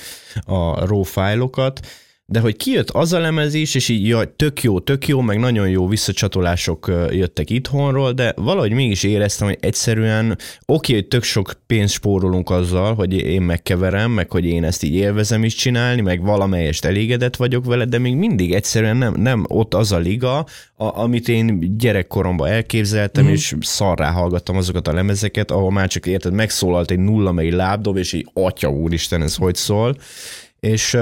a raw fájlokat, de hogy kijött az a lemez is, és így jaj, tök jó, tök jó, meg nagyon jó visszacsatolások jöttek itthonról, de valahogy mégis éreztem, hogy egyszerűen oké, hogy tök sok pénzt spórolunk azzal, hogy én megkeverem, meg hogy én ezt így élvezem is csinálni, meg valamelyest elégedett vagyok vele, de még mindig egyszerűen nem, nem ott az a liga, a, amit én gyerekkoromban elképzeltem, mm. és szarrá hallgattam azokat a lemezeket, ahol már csak érted, megszólalt egy nulla, meg egy lábdob, és így atya úristen, ez hogy szól, és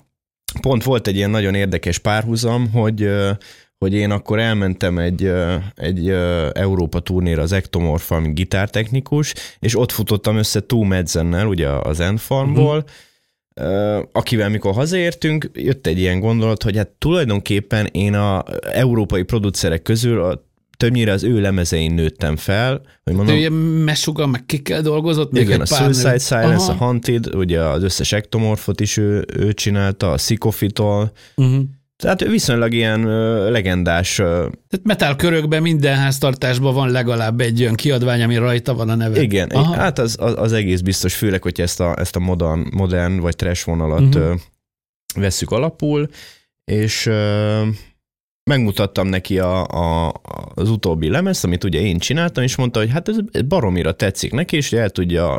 pont volt egy ilyen nagyon érdekes párhuzam, hogy, hogy én akkor elmentem egy, egy Európa turnéra az Ectomorph-al, mint gitártechnikus, és ott futottam össze Two Medzennel, ugye az Endfarmból, uh-huh. akivel mikor hazaértünk, jött egy ilyen gondolat, hogy hát tulajdonképpen én az európai producerek közül a többnyire az ő lemezein nőttem fel. Hogy mondom, ő ilyen Meshuggah, meg kikkel dolgozott? Még igen, a Suicide nő. Silence, aha. a Hunted, ugye az összes Ectomorphot is ő, ő csinálta, a Sycophitól. Uh-huh. Tehát viszonylag ilyen uh, legendás. Uh, Tehát metal körökben minden háztartásban van legalább egy olyan kiadvány, ami rajta van a neve. Igen, aha. hát az, az, az egész biztos, főleg, hogy ezt a, ezt a modern, modern vagy trash vonalat uh-huh. uh, vesszük alapul, és uh, megmutattam neki a, a, az utóbbi lemezt, amit ugye én csináltam, és mondta, hogy hát ez baromira tetszik neki, és el tudja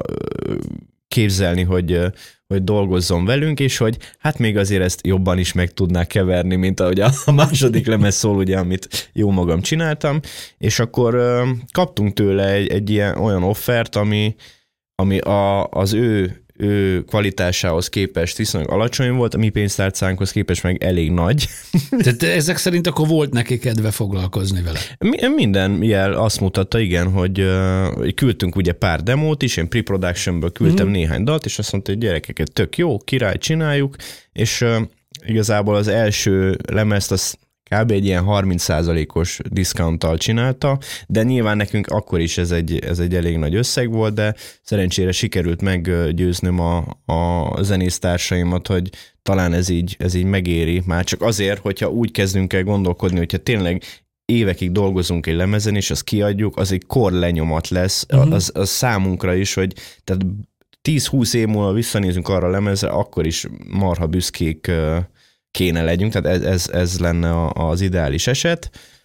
képzelni, hogy, hogy dolgozzon velünk, és hogy hát még azért ezt jobban is meg tudná keverni, mint ahogy a második lemez szól, ugye, amit jó magam csináltam, és akkor kaptunk tőle egy, egy ilyen olyan offert, ami, ami a, az ő ő kvalitásához képest viszonylag alacsony volt, a mi pénztárcánkhoz képest meg elég nagy. Tehát ezek szerint akkor volt neki kedve foglalkozni vele? Minden jel azt mutatta, igen, hogy uh, küldtünk ugye pár demót is, én pre-productionből küldtem mm-hmm. néhány dalt, és azt mondta, hogy gyerekeket tök jó, király, csináljuk, és uh, igazából az első lemezt az kb. Egy ilyen harminc százalékos diszkaunttal csinálta, de nyilván nekünk akkor is ez egy, ez egy elég nagy összeg volt, de szerencsére sikerült meggyőznöm a, a zenésztársaimat, hogy talán ez így, ez így megéri, már csak azért, hogyha úgy kezdünk el gondolkodni, hogyha tényleg évekig dolgozunk egy lemezen, és azt kiadjuk, az egy korlenyomat lesz, uh-huh. az, az számunkra is, hogy tehát tíz-húsz év múlva visszanézünk arra a lemezre, akkor is marha büszkék kéne legyünk, tehát ez, ez, ez lenne az ideális eset.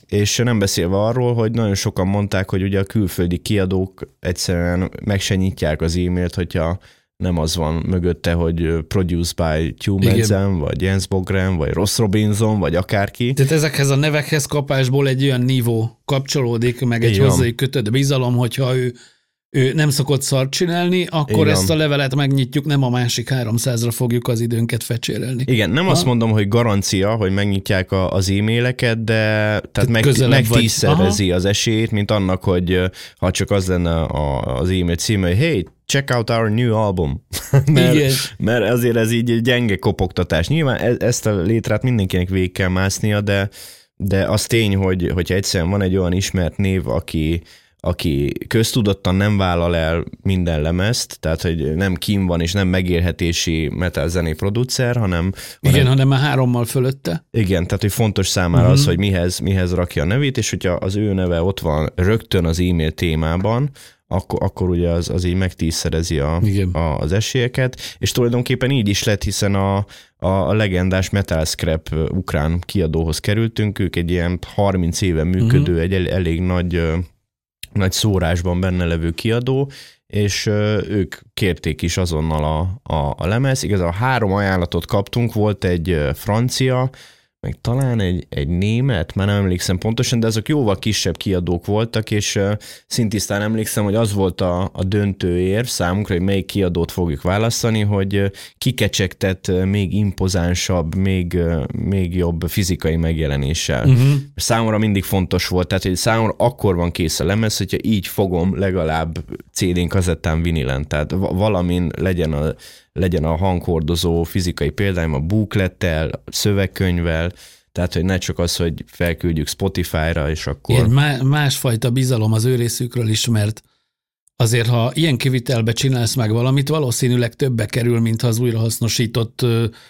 És nem beszélve arról, hogy nagyon sokan mondták, hogy ugye a külföldi kiadók egyszerűen meg se nyitják az e-mailt, hogyha nem az van mögötte, hogy produced by Hugh Madsen, vagy Jens Bogren, vagy Ross Robinson, vagy akárki. Tehát ezekhez a nevekhez kapásból egy olyan nívó kapcsolódik, meg egy hozzájuk kötött bizalom, hogyha ő, ő nem szokott szart csinálni, akkor Igen. ezt a levelet megnyitjuk, nem a másik háromszázra fogjuk az időnket fecsérelni. Igen, nem ha? azt mondom, hogy garancia, hogy megnyitják a, az e-maileket, de tehát meg, megtízszerezi az esélyét, mint annak, hogy ha csak az lenne a, az e-mail címe, hogy hey, check out our new album. mert, mert azért ez így gyenge kopogtatás. Nyilván e, ezt a létrát mindenkinek végig kell másznia, de, de az tény, hogy, hogyha egyszerűen van egy olyan ismert név, aki aki köztudottan nem vállal el minden lemezt, tehát hogy nem Kim van és nem megélhetési metal zené producer, hanem... Igen, hanem, hanem már hárommal fölötte. Igen, tehát hogy fontos számára uh-huh. az, hogy mihez, mihez rakja a nevét, és hogyha az ő neve ott van rögtön az e-mail témában, akkor, akkor ugye az, az így megtízszerezi a, a, az esélyeket, és tulajdonképpen így is lett, hiszen a, a, a legendás Metal Scrap ukrán kiadóhoz kerültünk, ők egy ilyen harminc éve működő, uh-huh. egy el, elég nagy... nagy szórásban benne levő kiadó, és ők kérték is azonnal a, a, a lemez. Igazából három ajánlatot kaptunk, volt egy francia, meg talán egy, egy német, már nem emlékszem pontosan, de azok jóval kisebb kiadók voltak, és szintisztán emlékszem, hogy az volt a, a döntő érv számunkra, hogy melyik kiadót fogjuk választani, hogy kikecsegtett, még impozánsabb, még, még jobb fizikai megjelenéssel. Uh-huh. Számomra mindig fontos volt, tehát hogy számomra akkor van kész a lemez, hogyha így fogom legalább cé dén, kazettán, vinilen, tehát valamin legyen a legyen a hanghordozó fizikai példány, a booklettel, szövegkönyvvel, tehát, hogy ne csak az, hogy felküldjük Spotify-ra, és akkor... Igen, másfajta bizalom az ő részükről is, mert azért, ha ilyen kivitelbe csinálsz meg valamit, valószínűleg többe kerül, mint ha az újrahasznosított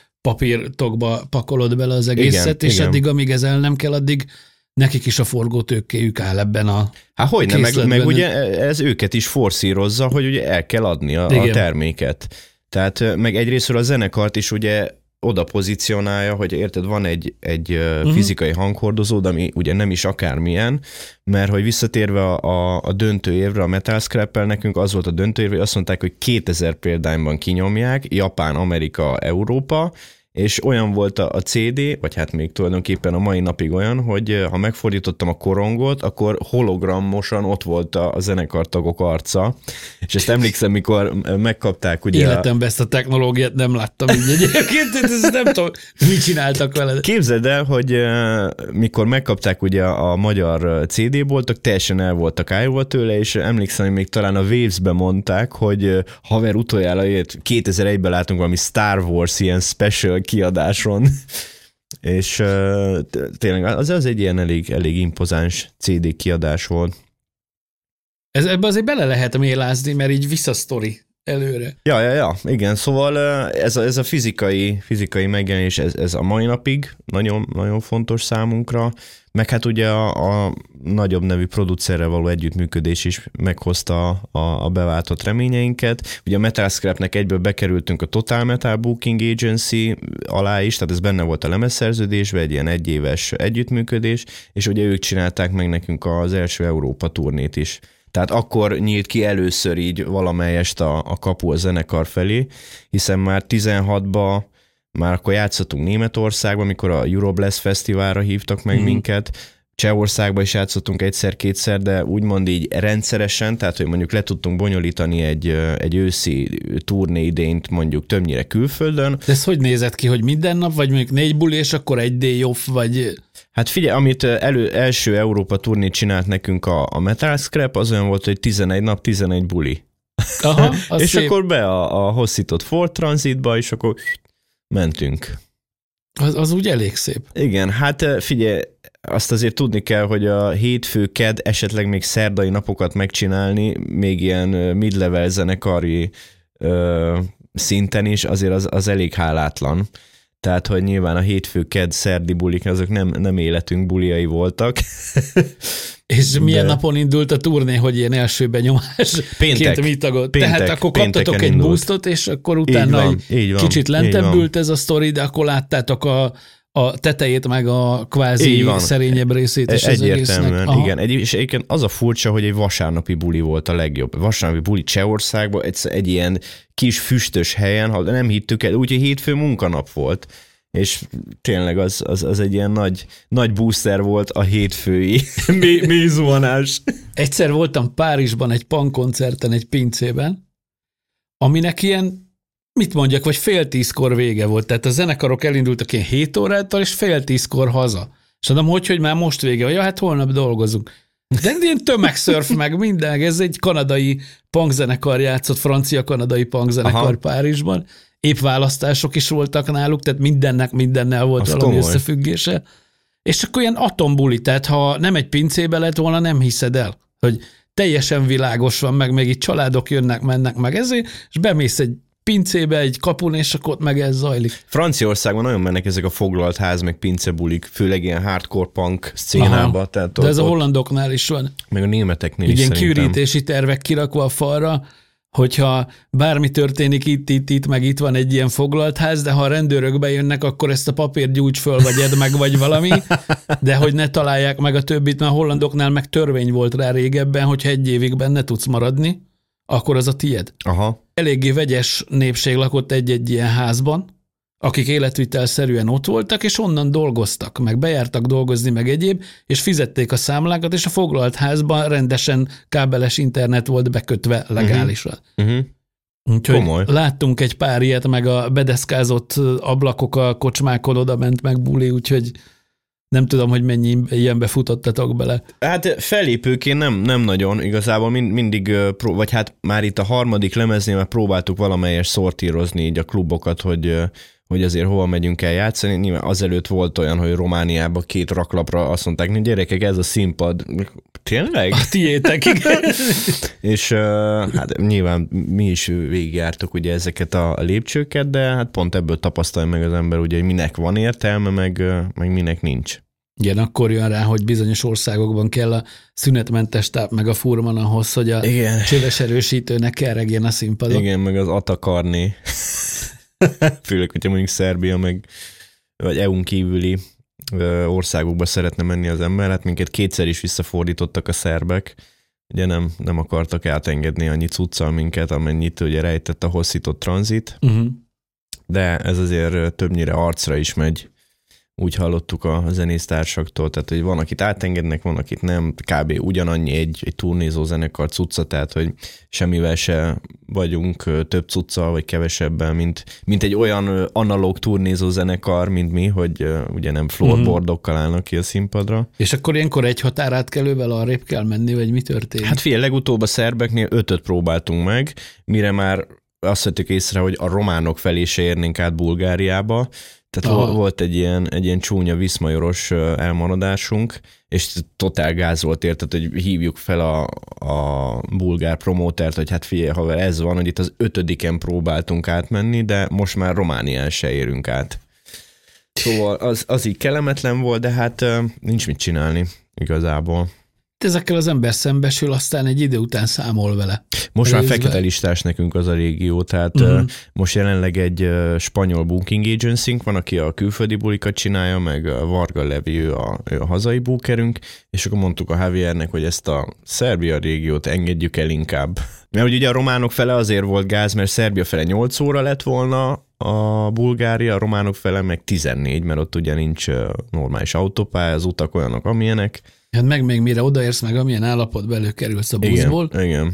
papírtokba pakolod bele az egészet, igen, és igen. addig, amíg ez el nem kell, addig nekik is a forgótőkéjük áll ebben a Hát hogyne, meg, meg ugye ez őket is forszírozza, hogy ugye el kell adni a, a terméket. Tehát meg egyrésztről a zenekart is ugye oda pozícionálja, hogy érted, van egy, egy uh-huh. fizikai hanghordozód, ami ugye nem is akármilyen, mert hogy visszatérve a, a döntő évre a Metal Scrap-el, nekünk az volt a döntő évre, hogy azt mondták, hogy kétezer példányban kinyomják, Japán, Amerika, Európa, és olyan volt a cé dé, vagy hát még tulajdonképpen a mai napig olyan, hogy ha megfordítottam a korongot, akkor hologramosan ott volt a zenekartagok arca, és ezt emlékszem, mikor megkapták ugye... Életemben a... ezt a technológiát nem láttam így egyébként, ezt nem tudom, mit csináltak vele. Képzeld el, hogy mikor megkapták ugye a magyar cé dé-boltok, teljesen el voltak állva tőle, és emlékszem, hogy még talán a Waves-ben mondták, hogy haver utoljára kétezer-egyben látunk valami Star Wars ilyen special kiadáson, és uh, tényleg az, az egy ilyen elég, elég impozáns cé dé kiadás volt. Ez, ebbe azért bele lehet mélázni, mert így visszasztori előre. Ja, ja, ja, igen, szóval ez a, ez a fizikai, fizikai megjelenés, ez, ez a mai napig nagyon, nagyon fontos számunkra, meg hát ugye a, a nagyobb nevű producerrel való együttműködés is meghozta a, a beváltott reményeinket. Ugye a Metal Scrapnek egyből bekerültünk a Total Metal Booking Agency alá is, tehát ez benne volt a lemezszerződésben, egy ilyen egyéves együttműködés, és ugye ők csinálták meg nekünk az első Európa turnét is. Tehát akkor nyílt ki először így valamelyest a, a kapu a zenekar felé, hiszen már tizenhatban már akkor játszottunk Németországban, amikor a Euroblast Fesztiválra hívtak meg mm. minket, Csehországban is játszottunk egyszer-kétszer, de úgymond így rendszeresen, tehát hogy mondjuk le tudtunk bonyolítani egy, egy őszi turné idényt mondjuk többnyire külföldön. De ez hogy nézett ki, hogy minden nap, vagy mondjuk négy buli, és akkor egy day off, vagy... Hát figyelj, amit elő, első Európa turnét csinált nekünk a, a Metal Scrap, az olyan volt, hogy tizenegy nap, tizenegy buli. Aha, és szép. Akkor be a, a hosszított Ford Transitba, és akkor mentünk. Az, az úgy elég szép. Igen, hát figyelj, azt azért tudni kell, hogy a hétfő, ked, esetleg még szerdai napokat megcsinálni, még ilyen mid-level zenekari ö, szinten is, azért az, az elég hálátlan. Tehát, hogy nyilván a hétfő, ked, szerdi bulik, azok nem, nem életünk buliai voltak. És milyen de... napon indult a turné, hogy ilyen első benyomás? Péntek. Mi tagot? Péntek. Tehát akkor kaptatok egy indult. boostot, és akkor utána így van, így van, kicsit lentebb ült ez a sztori, de akkor láttátok a, a tetejét, meg a kvázi szerényebb részét is az egésznek. Igen, egy, és egyébként az a furcsa, hogy egy vasárnapi buli volt a legjobb. Vasárnapi buli Csehországban, egy, egy ilyen kis füstös helyen, ha nem hittük el, úgyhogy hétfő munkanap volt. És tényleg az, az, az egy ilyen nagy, nagy booster volt a hétfői mély zuhanás. Egyszer voltam Párizsban egy punkkoncerten, egy pincében, aminek ilyen, mit mondjak, vagy fél tízkor vége volt. Tehát a zenekarok elindultak ilyen hét órától, és fél tízkor haza. És mondom, hogy, hogy már most vége. Ja, hát holnap dolgozunk. De ilyen tömegszörf meg minden. Ez egy kanadai punkzenekar játszott, francia-kanadai punkzenekar Aha. Párizsban. Épp választások is voltak náluk, tehát mindennek mindennel volt az valami komoly összefüggése. És akkor ilyen atombuli, tehát ha nem egy pincébe lett volna, nem hiszed el, hogy teljesen világos van, meg még itt családok jönnek, mennek meg ezért, és bemész egy pincébe, egy kapun, és akkor ott meg ez zajlik. Franciaországban nagyon mennek ezek a foglalt ház, meg pincebulik, főleg ilyen hardcore punk szcénába. Tehát de ott, ez a hollandoknál is van. Meg a németeknél is ilyen szerintem. kiürítési tervek kirakva a falra, hogyha bármi történik itt, itt, itt, meg itt van egy ilyen foglalt ház, de ha a rendőrök bejönnek, akkor ezt a papírt gyújts föl, vagy edd meg, vagy valami, de hogy ne találják meg a többit, mert a hollandoknál meg törvény volt rá régebben, hogyha egy évig benne tudsz maradni, akkor az a tied. Aha. Eléggé vegyes népség lakott egy-egy ilyen házban, akik életvitelszerűen ott voltak, és onnan dolgoztak, meg bejártak dolgozni, meg egyéb, és fizették a számlákat, és a foglalt házban rendesen kábeles internet volt bekötve legálisan. Uh-huh. Úgyhogy Komoly. Láttunk egy pár ilyet, meg a bedeszkázott ablakok a kocsmákon oda ment meg buli, úgyhogy nem tudom, hogy mennyi ilyenbe futottatok bele. Hát fellépőként nem, nem nagyon, igazából mind, mindig, vagy hát már itt a harmadik lemeznél már próbáltuk valamelyes szortírozni így a klubokat, hogy hogy azért hova megyünk el játszani. Nyilván azelőtt volt olyan, hogy Romániában két raklapra azt mondták, hogy gyerekek, ez a színpad. Tényleg? A tiétek, igen. És uh, hát nyilván mi is végigjártuk ugye ezeket a lépcsőket, de hát pont ebből tapasztalja meg az ember, ugye, hogy minek van értelme, meg, meg minek nincs. Igen, akkor jön rá, hogy bizonyos országokban kell a szünetmentes táp, meg a furman ahhoz, hogy a Igen. csöves erősítőnek kerregjen a színpadon. Igen, meg az atakarné. Főleg, hogyha mondjuk Szerbia, meg vagy é u-n kívüli országokba szeretne menni az ember, hát minket kétszer is visszafordítottak a szerbek, ugye nem, nem akartak átengedni annyi cuccal minket, amennyit ugye rejtett a hosszított tranzit, uh-huh. de ez azért többnyire arcra is megy. Úgy hallottuk a zenésztársaktól, tehát hogy van, akit átengednek, van, akit nem, kb. Ugyanannyi egy, egy turnézó zenekar cucca, tehát hogy semmivel se vagyunk több cuccal, vagy kevesebben, mint, mint egy olyan analóg turnézó zenekar, mint mi, hogy ugye nem floorboardokkal állnak ki a színpadra. És akkor ilyenkor egy határátkelővel arrébb kell menni, vagy mi történik? Hát figyelj, legutóbb a szerbeknél ötöt próbáltunk meg, mire már azt vettük észre, hogy a románok felé se érnénk át Bulgáriába. Tehát Aha. volt egy ilyen, egy ilyen csúnya viszmajoros elmaradásunk, és totál gáz volt érted, hogy hívjuk fel a, a bulgár promótert, hogy hát figyelj, haver, ez van, hogy itt az ötödiken próbáltunk átmenni, de most már Románián se érünk át. Szóval az, az így kellemetlen volt, de hát nincs mit csinálni igazából. Ezekkel az ember szembesül, aztán egy idő után számol vele. Most már fekete listás nekünk az a régió, tehát uh-huh. most jelenleg egy spanyol booking agency-nk van, aki a külföldi bulikat csinálja, meg Varga Levi, ő a, ő a hazai bookerünk, és akkor mondtuk a Javiernek, hogy ezt a Szerbia régiót engedjük el inkább. Mert ugye a románok fele azért volt gáz, mert Szerbia fele nyolc óra lett volna a Bulgária, a románok fele meg tizennégy, mert ott ugye nincs normális autópálya, az utak olyanok, amilyenek. Hát meg még mire odaérsz, meg amilyen állapotba előkerülsz a buszból. Igen, igen.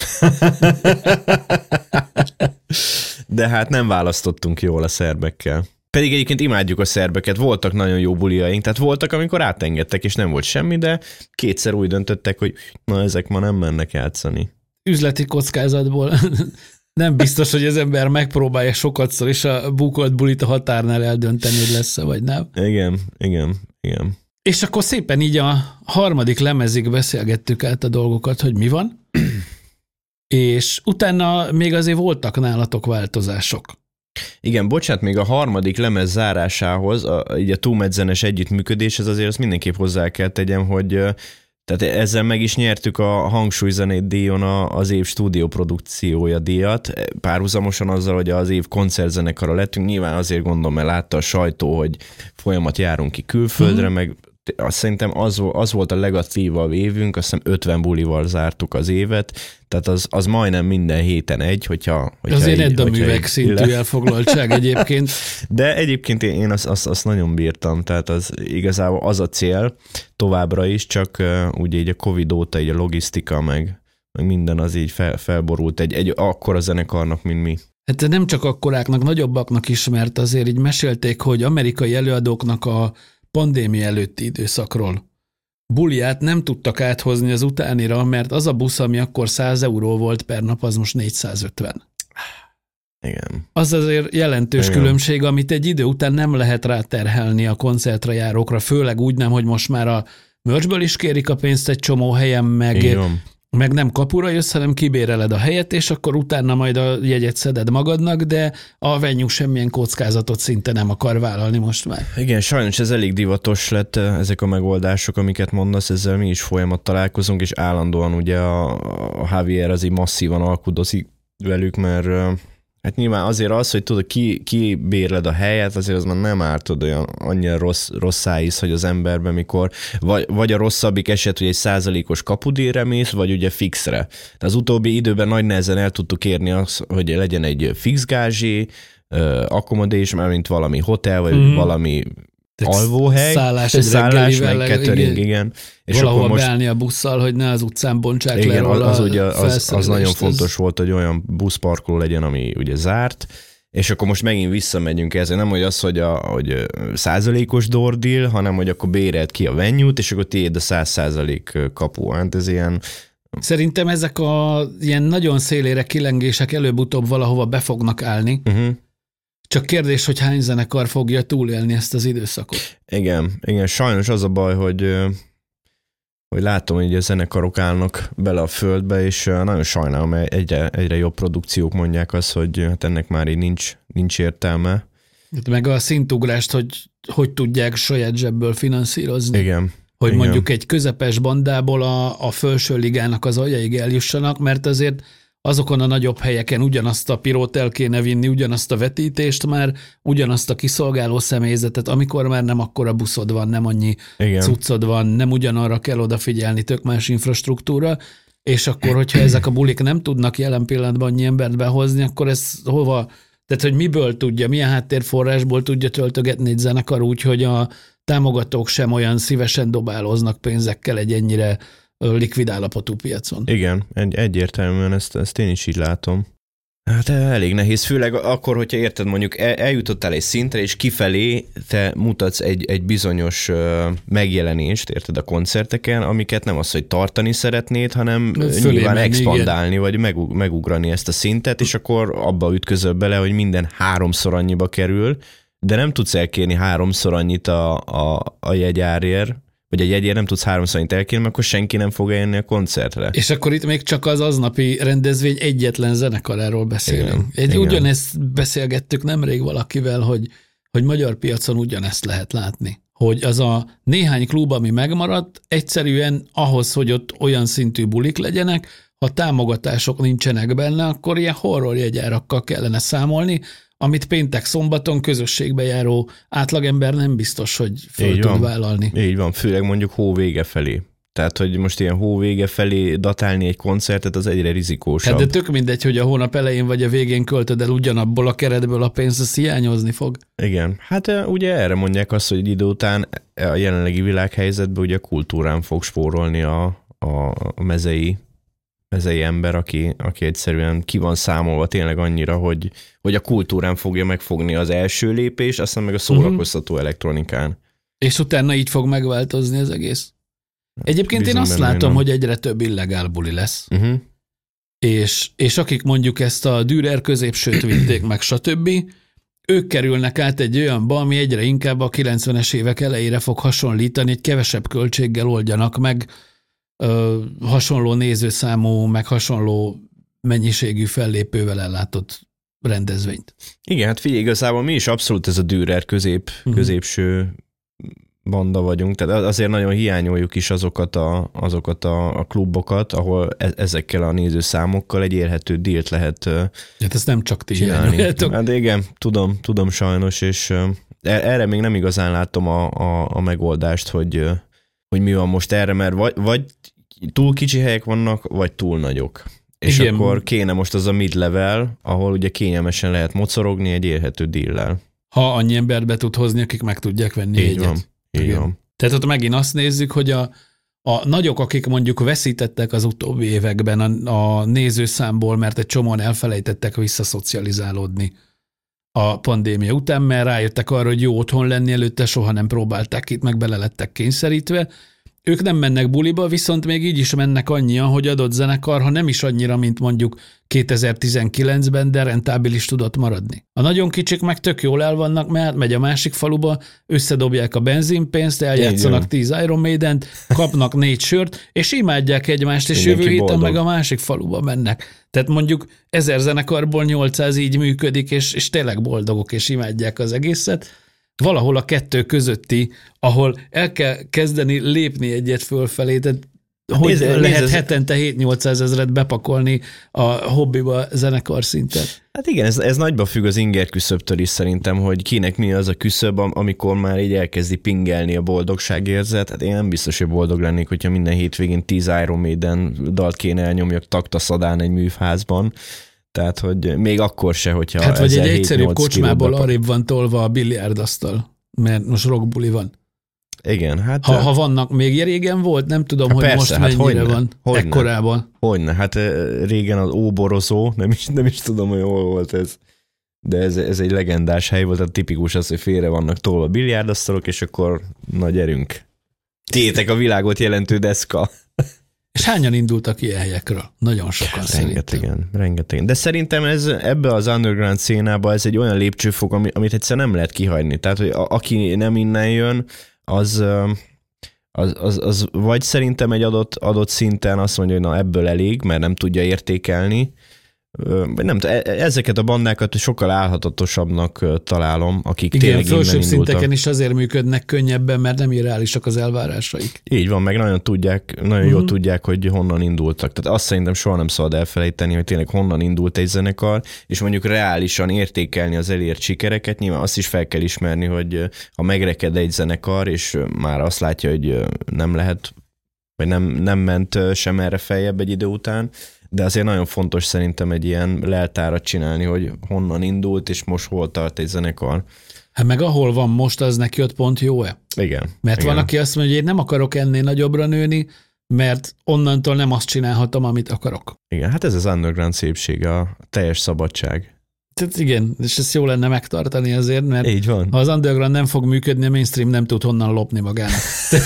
De hát nem választottunk jól a szerbekkel. Pedig egyébként imádjuk a szerbeket, voltak nagyon jó buliaink, tehát voltak, amikor átengedtek, és nem volt semmi, de kétszer úgy döntöttek, hogy na ezek ma nem mennek játszani. Üzleti kockázatból nem biztos, hogy az ember megpróbálja sokatszor is a bukolt bulit a határnál eldönteni, hogy lesz-e, vagy nem. Igen, igen, igen. És akkor szépen így a harmadik lemezig beszélgettük át a dolgokat, hogy mi van, és utána még azért voltak nálatok változások. Igen, bocsánat, még a harmadik lemez zárásához, a, így a túlmedzenes együttműködéshez azért azt mindenképp hozzá kell tegyem, hogy Tehát ezzel meg is nyertük a hangsúlyzenét díjon az év stúdióprodukciója díjat, párhuzamosan azzal, hogy az év koncertzenekara lettünk. Nyilván azért gondolom, mert látta a sajtó, hogy folyamat járunk ki külföldre, mm. meg azt szerintem az, az volt a legatívabb évünk, azt hiszem ötven bulival zártuk az évet, tehát az, az majdnem minden héten egy, hogyha... hogyha azért egy, a művek szintű elfoglaltság egyébként. De egyébként én azt, azt, azt nagyon bírtam, tehát az igazából az a cél továbbra is, csak uh, ugye így a Covid óta így a logisztika, meg, meg minden az így fel, felborult egy, egy akkora zenekarnak, mint mi. Hát nem csak akkoráknak, nagyobbaknak is, mert azért így mesélték, hogy amerikai előadóknak a pandémia előtti időszakról buliát nem tudtak áthozni az utánira, mert az a busz, ami akkor száz euró volt per nap, az most négyszázötven. Igen. Az azért jelentős Igen. különbség, amit egy idő után nem lehet ráterhelni a koncertre járókra, főleg úgy nem, hogy most már a merchből is kérik a pénzt egy csomó helyen, meg, meg nem kapura jössz, hanem kibéreled a helyet, és akkor utána majd a jegyet szeded magadnak, de a venue semmilyen kockázatot szinte nem akar vállalni most már. Igen, sajnos ez elég divatos lett, ezek a megoldások, amiket mondasz, ezzel mi is folyamat találkozunk, és állandóan ugye a, a Javier az így masszívan alkudozik velük, mert hát nyilván azért az, hogy tudod, ki, ki bérled a helyet, azért az már nem ártod olyan annyira rossz, rosszá hogy az emberben, mikor vagy, vagy a rosszabbik eset, hogy egy százalékos kapudírre mész, vagy ugye fixre. De az utóbbi időben nagy nehezen el tudtuk érni azt, hogy legyen egy fix gázsi, uh, accommodation, már mint valami hotel, vagy mm. valami alvóhely, szállás, egy szállás meg catering, igen. igen. És valahol most... beállni a busszal, hogy ne az utcán bontsák igen, le róla az, ugye, az, az nagyon fontos ez... volt, hogy olyan buszparkoló legyen, ami ugye zárt, és akkor most megint visszamegyünk ezzel. Nem, hogy az, hogy, a, hogy százalékos door deal, hanem hogy akkor béreld ki a venue-t, és akkor tiéd a száz százalék kapu. Hát ez ilyen... Szerintem ezek a ilyen nagyon szélére kilengések előbb-utóbb valahova be fognak állni. Uh-huh. Csak kérdés, hogy hány zenekar fogja túlélni ezt az időszakot. Igen, igen, sajnos az a baj, hogy, hogy látom, hogy a zenekarok állnak bele a földbe, és nagyon sajnálom, mert egyre, egyre jobb produkciók mondják azt, hogy hát ennek már így nincs, nincs értelme. Meg a szintugrást, hogy hogy tudják saját zsebből finanszírozni. Igen. Hogy igen. mondjuk egy közepes bandából a, a felső ligának az aljaig eljussanak, mert azért azokon a nagyobb helyeken ugyanazt a pirót el kéne vinni, ugyanazt a vetítést már, ugyanazt a kiszolgáló személyzetet, amikor már nem akkora buszod van, nem annyi igen. cuccod van, nem ugyanarra kell odafigyelni, tök más infrastruktúra, és akkor, hogyha ezek a bulik nem tudnak jelen pillanatban annyi embert behozni, akkor ez hova, tehát hogy miből tudja, milyen háttérforrásból tudja töltögetni egy zenekar úgy, hogy a támogatók sem olyan szívesen dobáloznak pénzekkel egy ennyire likvid állapotú piacon. Igen, egy, egyértelműen ezt, ezt én is így látom. Hát elég nehéz, főleg akkor, hogyha érted, mondjuk el, eljutottál egy szintre, és kifelé te mutatsz egy, egy bizonyos uh, megjelenést, érted, a koncerteken, amiket nem az, hogy tartani szeretnéd, hanem fölé nyilván menni, expandálni, igen. vagy meg, megugrani ezt a szintet, és akkor abba ütközöl bele, hogy minden háromszor annyiba kerül, de nem tudsz elkérni háromszor annyit a, a, a jegyárért, vagy egy jegyért nem tudsz háromszor annyit elkérni, akkor senki nem fog eljönni a koncertre. És akkor itt még csak az aznapi rendezvény egyetlen zenekaráról beszélünk. Igen, egy igen. Ugyanezt beszélgettük nemrég valakivel, hogy, hogy magyar piacon ugyanezt lehet látni. Hogy az a néhány klub, ami megmaradt, egyszerűen ahhoz, hogy ott olyan szintű bulik legyenek, ha támogatások nincsenek benne, akkor ilyen horror jegyárakkal kellene számolni, amit péntek-szombaton közösségbe járó átlagember nem biztos, hogy föl így tud van. vállalni. Így van, főleg mondjuk hó vége felé. Tehát, hogy most ilyen hó vége felé datálni egy koncertet, az egyre rizikósabb. Hát de tök mindegy, hogy a hónap elején vagy a végén költöd el ugyanabból a keretből a pénzt, az hiányozni fog. Igen. Hát ugye erre mondják azt, hogy idő után a jelenlegi világhelyzetben ugye a kultúrán fog spórolni a, a mezei mezei ember, aki, aki egyszerűen ki van számolva tényleg annyira, hogy, hogy a kultúrán fogja megfogni az első lépés, aztán meg a szórakoztató uh-huh. elektronikán. És utána így fog megváltozni az egész. Egyébként Bizony én azt látom, nem. hogy egyre több illegál buli lesz. Uh-huh. És, és akik mondjuk ezt a Dürer középsőt vitték meg, stb., ők kerülnek át egy olyanba, ami egyre inkább a kilencvenes évek elejére fog hasonlítani, egy kevesebb költséggel oldjanak meg Ö, hasonló nézőszámú, meg hasonló mennyiségű fellépővel ellátott rendezvényt. Igen, hát figyelj, igazából mi is abszolút ez a Dürer közép, uh-huh. középső banda vagyunk, tehát azért nagyon hiányoljuk is azokat a, azokat a, a klubokat, ahol e- ezekkel a nézőszámokkal egy érhető dílt lehet hát ezt nem csak ti csinálni. hiányoljátok. Hát igen, tudom, tudom sajnos, és erre még nem igazán látom a, a, a megoldást, hogy, hogy mi van most erre, mert vagy, vagy túl kicsi helyek vannak, vagy túl nagyok. És igen. Akkor kéne most az a mid-level, ahol ugye kényelmesen lehet mocorogni egy érhető díllel. Ha annyi embert be tud hozni, akik meg tudják venni így egyet. Van. Így van. Tehát ott megint azt nézzük, hogy a, a nagyok, akik mondjuk veszítettek az utóbbi években a, a nézőszámból, mert egy csomóan elfelejtettek visszaszocializálódni a pandémia után, mert rájöttek arra, hogy jó otthon lenni előtte, soha nem próbálták itt, meg bele lettek kényszerítve. Ők nem mennek buliba, viszont még így is mennek annyian, hogy adott zenekar, ha nem is annyira, mint mondjuk kétezer-tizenkilencben, de rentábilis tudott maradni. A nagyon kicsik meg tök jól el vannak, mert megy a másik faluba, összedobják a benzinpénzt, eljátszanak tíz Iron Maident, kapnak négy sört, és imádják egymást, és mindenki jövő héten boldog. meg a másik faluba mennek. Tehát mondjuk ezer zenekarból nyolcszáz így működik, és, és tényleg boldogok, és imádják az egészet. Valahol a kettő közötti, ahol el kell kezdeni lépni egyet fölfelé, tehát hogy nézd, lehet nézd, hetente hét-nyolcszáz ezret bepakolni a hobbiba zenekar szinten. Hát igen, ez, ez nagyba függ az inger küszöbtől is szerintem, hogy kinek mi az a küszöb, amikor már így elkezdi pingelni a boldogságérzet. Hát én nem biztos, hogy boldog lennék, hogyha minden hétvégén tíz Iron Maiden dalt kéne elnyomjak taktaszadán egy műfházban. Tehát, hogy még akkor se, hogyha... Hát vagy egy egyszerűbb kocsmából kilóba... arrébb van tolva a billiárdasztal, mert most rockbuli van. Igen, hát... Ha, ha vannak, még régen volt, nem tudom, hát hogy persze, most hát mennyire hogyne, van hogyne. ekkorában. Hogyne, hát régen az óborozó, nem is, nem is tudom, hogy hol volt ez, de ez, ez egy legendás hely volt, tehát tipikus az, hogy félre vannak tolva billiárdasztalok, és akkor na gyerünk. Tétek a világot jelentő deszka. És hányan indultak ilyen helyekről? Nagyon sokan szerintem. Rengetegen, rengetegen. De szerintem ez ebbe az underground szénába ez egy olyan lépcsőfok, amit egyszer nem lehet kihagyni. Tehát, hogy a, aki nem innen jön, az, az, az, az vagy szerintem egy adott, adott szinten azt mondja, hogy na ebből elég, mert nem tudja értékelni. Nem, ezeket a bandákat sokkal állhatatosabbnak találom, akik igen, tényleg innen indultak. Igen, felsőbb szinteken is azért működnek könnyebben, mert nem irreálisak az elvárásaik. Így van, meg nagyon tudják, nagyon uh-huh. jól tudják, hogy honnan indultak. Tehát azt szerintem soha nem szabad elfelejteni, hogy tényleg honnan indult egy zenekar, és mondjuk reálisan értékelni az elért sikereket. Nyilván azt is fel kell ismerni, hogy ha megreked egy zenekar, és már azt látja, hogy nem lehet, vagy nem, nem ment sem erre feljebb egy idő után, de azért nagyon fontos szerintem egy ilyen leltárat csinálni, hogy honnan indult, és most hol tart egy zenekar. Hát meg ahol van most, az neki ott pont jó-e? Igen. Mert igen. van, aki azt mondja, hogy én nem akarok ennél nagyobbra nőni, mert onnantól nem azt csinálhatom, amit akarok. Igen, hát ez az underground szépsége, a teljes szabadság. Tehát igen, és ezt jó lenne megtartani azért, mert így van. Ha az underground nem fog működni, a mainstream nem tud honnan lopni magának.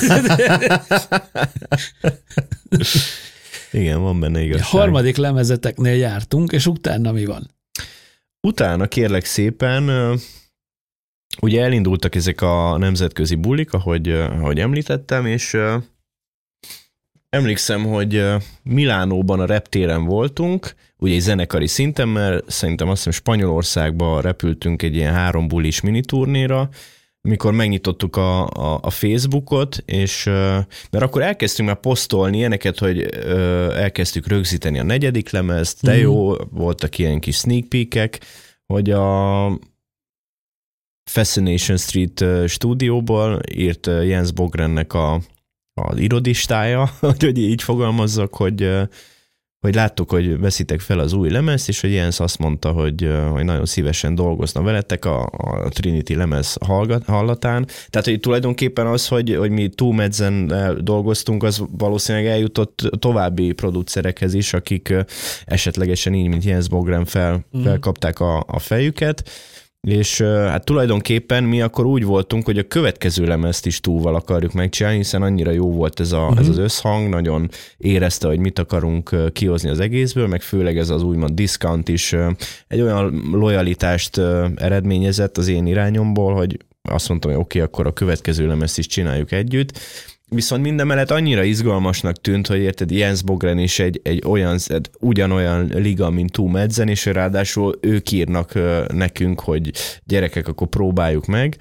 Igen, van benne igazság. A harmadik lemezeteknél jártunk, és utána mi van? Utána kérlek szépen, ugye elindultak ezek a nemzetközi bulik, ahogy, ahogy említettem, és emlékszem, hogy Milánóban a reptéren voltunk, ugye egy zenekari szinten, mert szerintem azt hiszem Spanyolországba repültünk egy ilyen három bulis miniturnéra, mikor megnyitottuk a, a, a Facebookot, és mert akkor elkezdtünk már posztolni ilyeneket, hogy elkezdtük rögzíteni a negyedik lemezt, de jó, mm-hmm. voltak ilyen kis sneak peekek, hogy a Fascination Street stúdióból írt Jens Bogrennek a, az irodistája, hogy így fogalmazzak, hogy hogy láttuk, hogy veszitek fel az új lemezt, és hogy Jens azt mondta, hogy, hogy nagyon szívesen dolgozna veletek a, a Trinity lemez hallgat, hallatán. Tehát, hogy tulajdonképpen az, hogy, hogy mi Two Madsen dolgoztunk, az valószínűleg eljutott további producerekhez is, akik esetlegesen így, mint Jens Bogren fel, mm. felkapták a, a fejüket. És hát tulajdonképpen mi akkor úgy voltunk, hogy a következő lemezt is túlval akarjuk megcsinálni, hiszen annyira jó volt ez, a, uh-huh. ez az összhang, nagyon érezte, hogy mit akarunk kihozni az egészből, meg főleg ez az úgymond discount is egy olyan lojalitást eredményezett az én irányomból, hogy azt mondtam, hogy oké, okay, akkor a következő lemezt is csináljuk együtt. Viszont mindemellett annyira izgalmasnak tűnt, hogy érted, Jens Bogren is egy, egy olyan, ugyanolyan liga, mint Two Madsen, és ráadásul ők írnak nekünk, hogy gyerekek, akkor próbáljuk meg,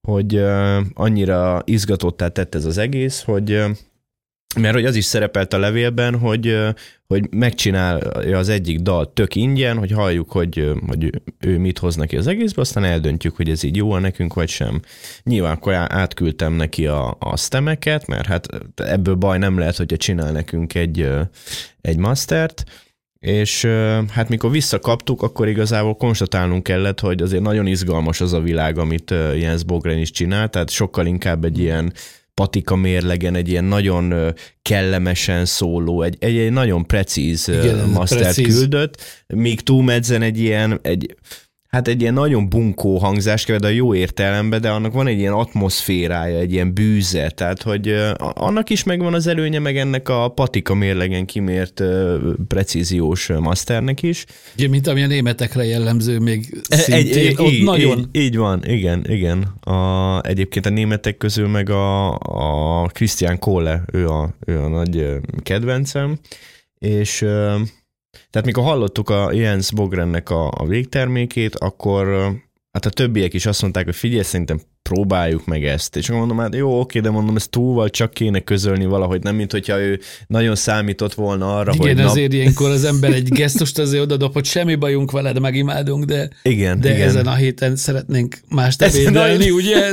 hogy uh, annyira izgatottá tett ez az egész, hogy uh, mert hogy az is szerepelt a levélben, hogy, uh, hogy megcsinálja az egyik dal tök ingyen, hogy halljuk, hogy, uh, hogy ő mit hoz neki az egészbe, aztán eldöntjük, hogy ez így jó nekünk, vagy sem. Nyilván akkor átküldtem neki a, a stemeket, mert hát ebből baj nem lehet, hogyha csinál nekünk egy, uh, egy mastert, és hát mikor visszakaptuk, akkor igazából konstatálnunk kellett, hogy azért nagyon izgalmas az a világ, amit Jens Bogren is csinál, tehát sokkal inkább egy ilyen patika mérlegen, egy ilyen nagyon kellemesen szóló, egy, egy, egy nagyon precíz Igen, mastert precíz. küldött, míg Two Madsen egy ilyen, egy, hát egy ilyen nagyon bunkó hangzás, de a jó értelemben, de annak van egy ilyen atmoszférája, egy ilyen bűze, tehát hogy annak is megvan az előnye, meg ennek a patika mérlegen kimért precíziós masternek is. Ugye, mint ami a németekre jellemző még szintén, egy, egy, ott így, nagyon... Így, így van, igen, igen. A, egyébként a németek közül meg a, a Christian Kohle, ő a, ő a nagy kedvencem, és... Tehát mikor hallottuk a Jens Bogrennek a, a végtermékét, akkor hát a többiek is azt mondták, hogy figyelj, szerintem próbáljuk meg ezt. És akkor mondom, hát jó, oké, de mondom, ezt túlval csak kéne közölni valahogy, nem mint hogyha ő nagyon számított volna arra, igen, hogy... Igen, azért nap... ilyenkor az ember egy gesztust azért odadob, hogy semmi bajunk veled, megimádunk, de, igen, de igen. ezen a héten szeretnénk mást ebédelni, ugye?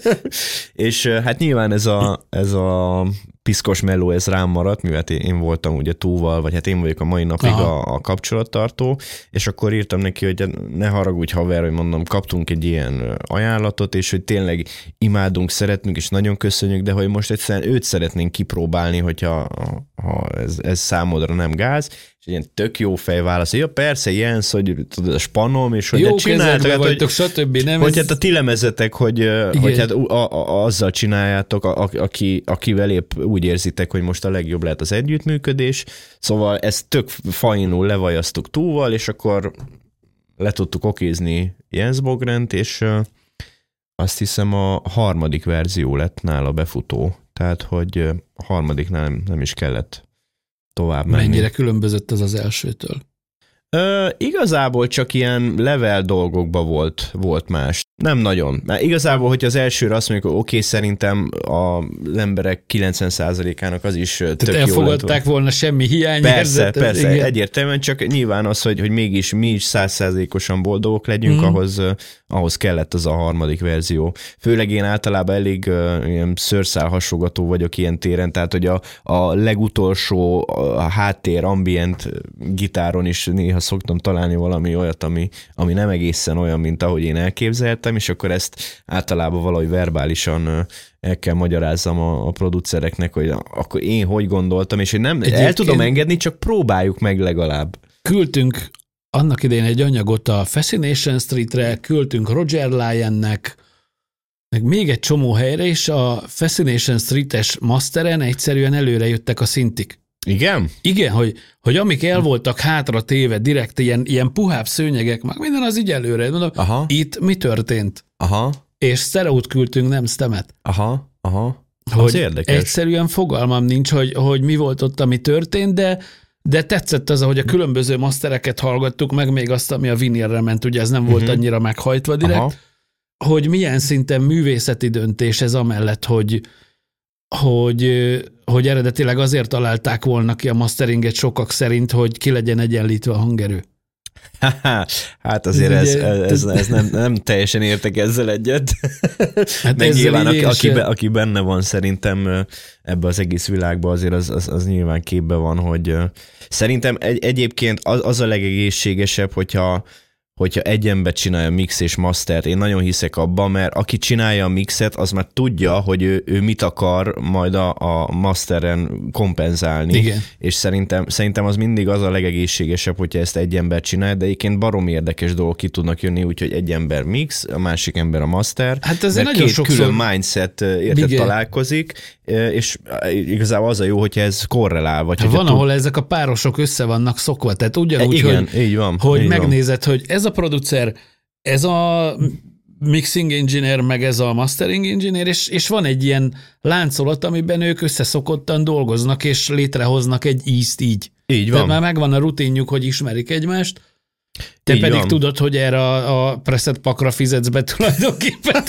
És hát nyilván ez a, ez a piszkos meló, ez rám maradt, mivel én voltam ugye túlval, vagy hát én vagyok a mai napig a, a kapcsolattartó, és akkor írtam neki, hogy ne haragudj haver, hogy mondom, kaptunk egy ilyen ajánlatot, és hogy tényleg imádunk, szeretünk, és nagyon köszönjük, de hogy most egyszerűen őt szeretnénk kipróbálni, hogyha ha ez, ez számodra nem gáz, és egy ilyen tök jó fejválasz, ja persze, Jens, hogy tudod, a spanom, és hogy jó csináltok, hát, vagytok, stb. Nem hogy ez... hát a ti lemezetek, hogy, hogy hát a, a, azzal csináljátok, a, a, aki, akivel épp úgy érzitek, hogy most a legjobb lehet az együttműködés, szóval ezt tök fajnul levajaztuk túlval, és akkor le tudtuk okézni Jens Bogrent, és azt hiszem a harmadik verzió lett nála befutó, tehát hogy a harmadiknál nem, nem is kellett tovább menni. Mennyire különbözött az az elsőtől? Ö, igazából csak ilyen level dolgokban volt, volt más. Nem nagyon. Mert igazából, hogyha az elsőre azt mondjuk, hogy oké, okay, szerintem az emberek kilencven százalékának az is tök jó. Elfogadták volna semmi hiány. Persze, érzet, persze, igen. Egyértelműen, csak nyilván az, hogy, hogy mégis mi is száz százalékosan boldogok legyünk, mm. ahhoz, ahhoz kellett az a harmadik verzió. Főleg én általában elég uh, ilyen szőrszálhasogató vagyok ilyen téren, tehát hogy a, a legutolsó a háttér, ambient gitáron is néha szoktam találni valami olyat, ami, ami nem egészen olyan, mint ahogy én elképzeltem, és akkor ezt általában valahogy verbálisan el kell magyarázzam a, a producereknek, hogy akkor én hogy gondoltam, és hogy nem Egyébként el tudom engedni, csak próbáljuk meg legalább. Küldtünk annak idején egy anyagot a Fascination Streetre, küldtünk Roger Lyonnek, meg még egy csomó helyre, és a Fascination Street-es masteren egyszerűen előre jöttek a szintik. Igen? Igen, hogy, hogy amik el voltak hátra téve, direkt ilyen, ilyen puhább szőnyegek, meg minden az így előre. Mondom, aha. Itt mi történt? Aha. És sztereót küldtünk, nem stemet. Aha, aha. Hogy érdekes. Egyszerűen fogalmam nincs, hogy, hogy mi volt ott, ami történt, de, de tetszett az, ahogy a különböző mastereket hallgattuk, meg még azt, ami a vinylre ment, ugye ez nem volt uh-huh. annyira meghajtva direkt, aha. hogy milyen szinten művészeti döntés ez amellett, hogy hogy, hogy eredetileg azért találták volna ki a masteringet sokak szerint, hogy ki legyen egyenlítve a hangerő. Hát azért ez, ez, ez, ez nem, nem teljesen értek ezzel egyet. Hát meg nyilván, aki, aki, be, aki benne van szerintem ebbe az egész világban, azért az, az, az nyilván képben van, hogy szerintem egy, egyébként az, az a legegészségesebb, hogyha hogyha egy ember csinálja a mix és mastert, én nagyon hiszek abban, mert aki csinálja a mixet, az már tudja, hogy ő, ő mit akar majd a, a masteren kompenzálni. Igen. És szerintem, szerintem az mindig az a legegészségesebb, hogyha ezt egy ember csinálja, de egyébként baromi érdekes dolgok ki tudnak jönni, úgyhogy egy ember mix, a másik ember a master. Hát ez nagyon két sokszor... külön mindset érted találkozik, és igazából az a jó, hogyha ez korrelál. Vagy van, tud... ahol ezek a párosok össze vannak szokva, tehát ugyanúgy, igen, hogy, így van, hogy így megnézed, van. hogy ez a producer, ez a mixing engineer, meg ez a mastering engineer, és, és van egy ilyen láncolat, amiben ők összeszokottan dolgoznak, és létrehoznak egy ízt így. Így van. Tehát már megvan a rutinjuk, hogy ismerik egymást, Te Így pedig van. tudod, hogy erre a, a preset pakra fizetsz be tulajdonképpen.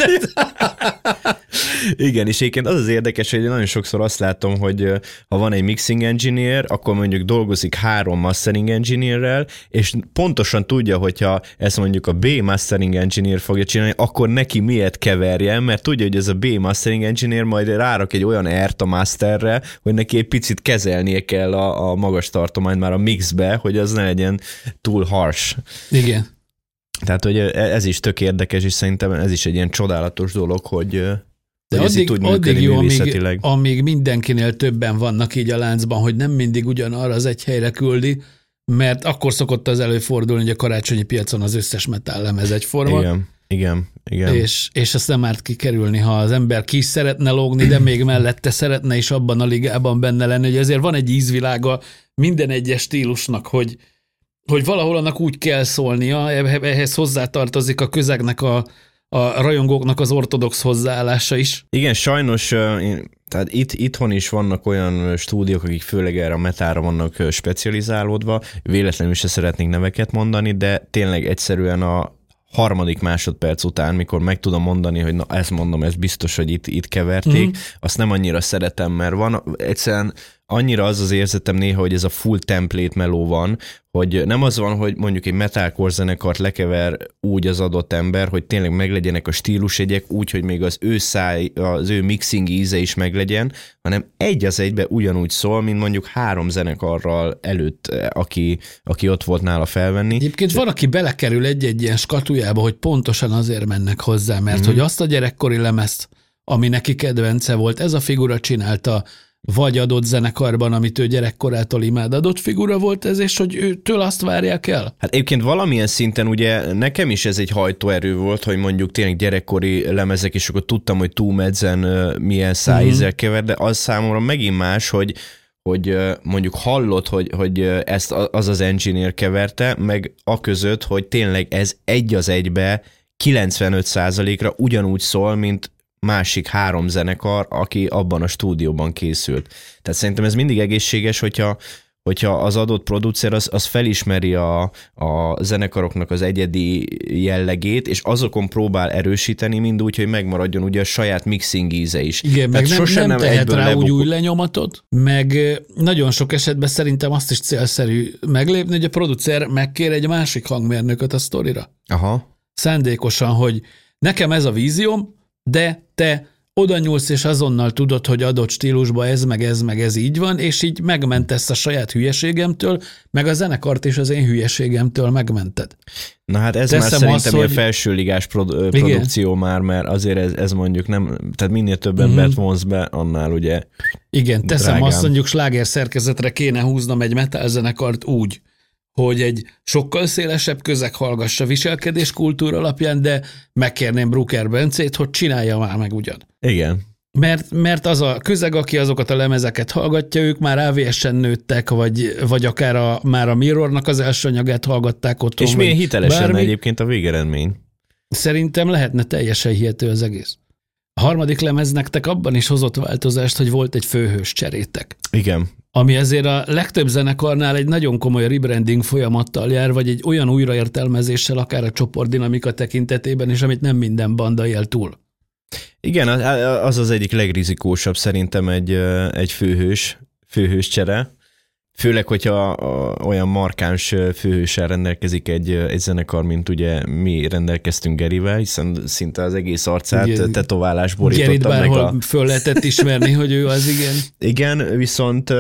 Igen, és egyébként az az érdekes, hogy nagyon sokszor azt látom, hogy ö, ha van egy mixing engineer, akkor mondjuk dolgozik három mastering engineerrel, és pontosan tudja, hogyha ezt mondjuk a B mastering engineer fogja csinálni, akkor neki miért keverjen, mert tudja, hogy ez a B mastering engineer majd rárak egy olyan ert a masterre, hogy neki egy picit kezelnie kell a, a magas tartományt már a mixbe, hogy az ne legyen túl harsh. Igen. Tehát, hogy ez is tök érdekes, és szerintem ez is egy ilyen csodálatos dolog, hogy, De hogy ez így addig, tud működni addig jó, amíg, művészetileg. amíg mindenkinél többen vannak így a láncban, hogy nem mindig ugyanarra az egy helyre küldi, mert akkor szokott az előfordulni, hogy a karácsonyi piacon az összes metállemez egyforma. Igen, igen, igen. És, és azt nem árt kikerülni, ha az ember ki szeretne lógni, de még mellette szeretne is abban a ligában benne lenni, hogy ezért van egy ízvilága minden egyes stílusnak, hogy, hogy valahol annak úgy kell szólnia, ehhez hozzátartozik a közegnek, a, a rajongóknak az ortodox hozzáállása is. Igen, sajnos, tehát itt, itthon is vannak olyan stúdiók, akik főleg erre a metára vannak specializálódva, véletlenül se szeretnék neveket mondani, de tényleg egyszerűen a harmadik másodperc után, mikor meg tudom mondani, hogy na ezt mondom, ez biztos, hogy itt, itt keverték, mm. azt nem annyira szeretem, mert van egyszerűen annyira az az érzetem néha, hogy ez a full template meló van, hogy nem az van, hogy mondjuk egy metalcore zenekart lekever úgy az adott ember, hogy tényleg meglegyenek a stílusjegyek úgy, hogy még az ő száj, az ő mixing íze is meglegyen, hanem egy az egybe ugyanúgy szól, mint mondjuk három zenekarral előtt, aki, aki ott volt nála felvenni. Egyébként van, aki belekerül egy-egy ilyen skatujába, hogy pontosan azért mennek hozzá, mert mm. hogy azt a gyerekkori lemezt, ami neki kedvence volt, ez a figura csinálta, vagy adott zenekarban, amit ő gyerekkorától imád, adott figura volt ez, és hogy őtől azt várják el? Hát egyébként valamilyen szinten ugye nekem is ez egy hajtóerő volt, hogy mondjuk tényleg gyerekkori lemezek, és akkor tudtam, hogy Two Madsen milyen szájízzel mm-hmm. kever, de az számomra megint más, hogy hogy mondjuk hallott, hogy, hogy ezt az az engineer keverte, meg aközött, hogy tényleg ez egy az egybe kilencvenöt százalékra ugyanúgy szól, mint másik három zenekar, aki abban a stúdióban készült. Tehát szerintem ez mindig egészséges, hogyha, hogyha az adott producer az, az felismeri a, a zenekaroknak az egyedi jellegét, és azokon próbál erősíteni, mind úgy, hogy megmaradjon ugye a saját mixing íze is. Igen, tehát meg nem, sosem nem nem tehet rá lebukul. úgy új lenyomatot, meg nagyon sok esetben szerintem azt is célszerű meglépni, hogy a producer megkér egy másik hangmérnököt a sztorira. Aha. Szándékosan, hogy nekem ez a vízióm, de te oda nyúlsz, és azonnal tudod, hogy adott stílusban ez, meg ez, meg ez így van, és így megmentesz a saját hülyeségemtől, meg a zenekart is az én hülyeségemtől megmented. Na hát ez Teszem már szerintem azt, ilyen hogy... felsőligás produ- produkció már, mert azért ez, ez mondjuk nem, tehát minél több embert mm-hmm. vonz be, annál ugye Igen, teszem drágám. azt, mondjuk sláger szerkezetre kéne húznom egy metal zenekart úgy, hogy egy sokkal szélesebb közeg hallgassa viselkedés kultúra alapján, de megkérném Brooker Bencét, hogy csinálja már meg ugyan. Igen. Mert, mert az a közeg, aki azokat a lemezeket hallgatja, ők már á vé es-en nőttek, vagy, vagy akár a, már a Mirrornak az első anyagát hallgatták otthon. És milyen hitelesen bármi. egyébként a végeredmény? Szerintem lehetne teljesen hihető az egész. A harmadik lemez nektek abban is hozott változást, hogy volt egy főhős cserétek. Igen. Ami azért a legtöbb zenekarnál egy nagyon komoly rebranding folyamattal jár, vagy egy olyan újraértelmezéssel, akár a csoportdinamika tekintetében is, amit nem minden banda él túl. Igen, az az egyik legrizikósabb szerintem egy, egy főhős, főhős csere. Főleg, hogyha olyan markáns főhőssel rendelkezik egy, egy zenekar, mint ugye mi rendelkeztünk Gerivel, hiszen szinte az egész arcát igen, tetoválás borította. Gerit bárhol a... föl lehetett ismerni, hogy ő az, igen. Igen, viszont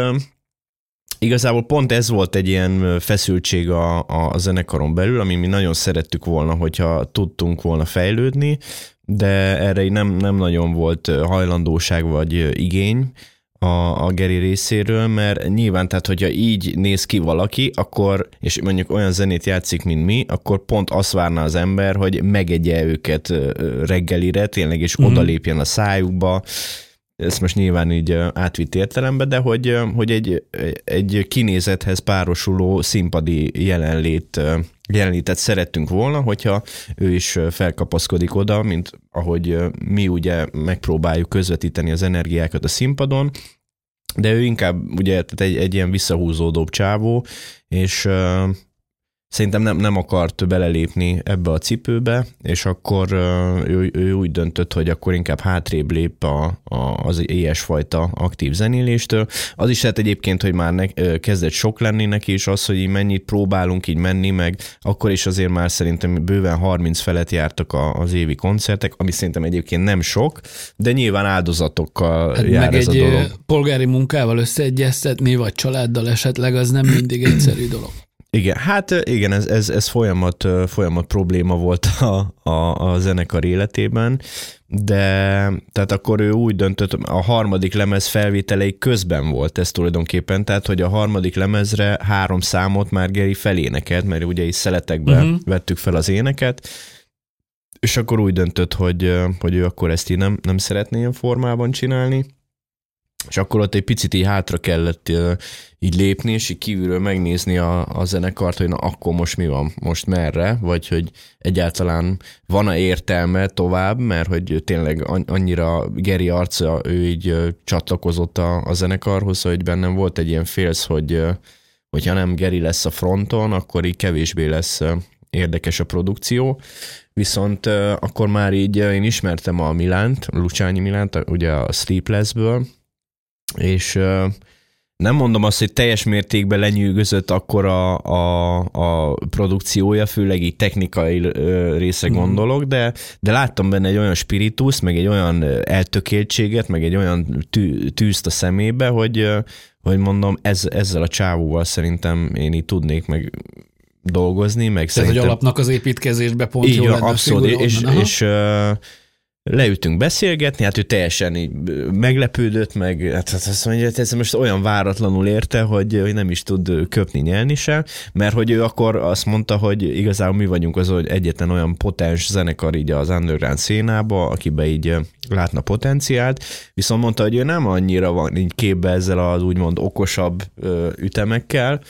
igazából pont ez volt egy ilyen feszültség a, a zenekaron belül, ami mi nagyon szerettük volna, hogyha tudtunk volna fejlődni, de erre nem, nem nagyon volt hajlandóság vagy igény a, a Geri részéről, mert nyilván, tehát hogyha így néz ki valaki, akkor, és mondjuk olyan zenét játszik, mint mi, akkor pont azt várná az ember, hogy megegye őket reggelire, tényleg, és mm-hmm. odalépjen a szájukba. Ezt most nyilván így átvitt értelembe, de hogy, hogy egy, egy kinézethez párosuló színpadi jelenlét, jelenlétet szerettünk volna, hogyha ő is felkapaszkodik oda, mint ahogy mi ugye megpróbáljuk közvetíteni az energiákat a színpadon, de ő inkább ugye tehát egy, egy ilyen visszahúzódóbb csávó, és szerintem nem, nem akart belelépni ebbe a cipőbe, és akkor ő, ő úgy döntött, hogy akkor inkább hátrébb lép a, a, az ilyesfajta aktív zenéléstől. Az is lehet egyébként, hogy már ne, kezdett sok lenni neki is az, hogy így mennyit próbálunk így menni, meg akkor is azért már szerintem bőven harminc felett jártak a, az évi koncertek, ami szerintem egyébként nem sok, de nyilván áldozatokkal hát jár ez a dolog. Meg egy polgári munkával összeegyeztetni, vagy családdal esetleg, az nem mindig egyszerű dolog. Igen, hát igen, ez, ez, ez folyamat, folyamat probléma volt a, a, a zenekar életében, de tehát akkor ő úgy döntött, a harmadik lemez felvételei közben volt ez tulajdonképpen, tehát hogy a harmadik lemezre három számot már Geri felénekelt, mert ugye is szeletekbe uh-huh. vettük fel az éneket, és akkor úgy döntött, hogy, hogy ő akkor ezt így nem, nem szeretné ilyen formában csinálni, és akkor ott egy picit így hátra kellett uh, így lépni, és így kívülről megnézni a, a zenekart, hogy na akkor most mi van, most merre, vagy hogy egyáltalán van-e értelme tovább, mert hogy tényleg annyira Geri arca, ő így uh, csatlakozott a, a zenekarhoz, hogy bennem volt egy ilyen félsz, hogy uh, hogyha nem Geri lesz a fronton, akkor így kevésbé lesz uh, érdekes a produkció. Viszont uh, akkor már így uh, én ismertem a Milánt, a Luciani Milánt, ugye a Sleeplessből, és uh, nem mondom azt, hogy teljes mértékben lenyűgözött akkor a, a, a produkciója, főleg így technikai uh, része mm. gondolok, de, de láttam benne egy olyan spiritus, meg egy olyan eltökéltséget, meg egy olyan tű, tűzt a szemébe, hogy, uh, hogy mondom, ez, ezzel a csávóval szerintem én így tudnék meg dolgozni, meg Tehát, szerintem... hogy alapnak az építkezésbe pont így jól van, abszolút, és, és, és uh, leültünk beszélgetni, hát ő teljesen így meglepődött, meg hát azt mondja, hogy ez most olyan váratlanul érte, hogy, hogy nem is tud köpni, nyelni sem, mert hogy ő akkor azt mondta, hogy igazából mi vagyunk az, hogy egyetlen olyan potens zenekar így az underground szénába, akiben így látna potenciált, viszont mondta, hogy ő nem annyira van így képbe ezzel az úgymond okosabb ütemekkel,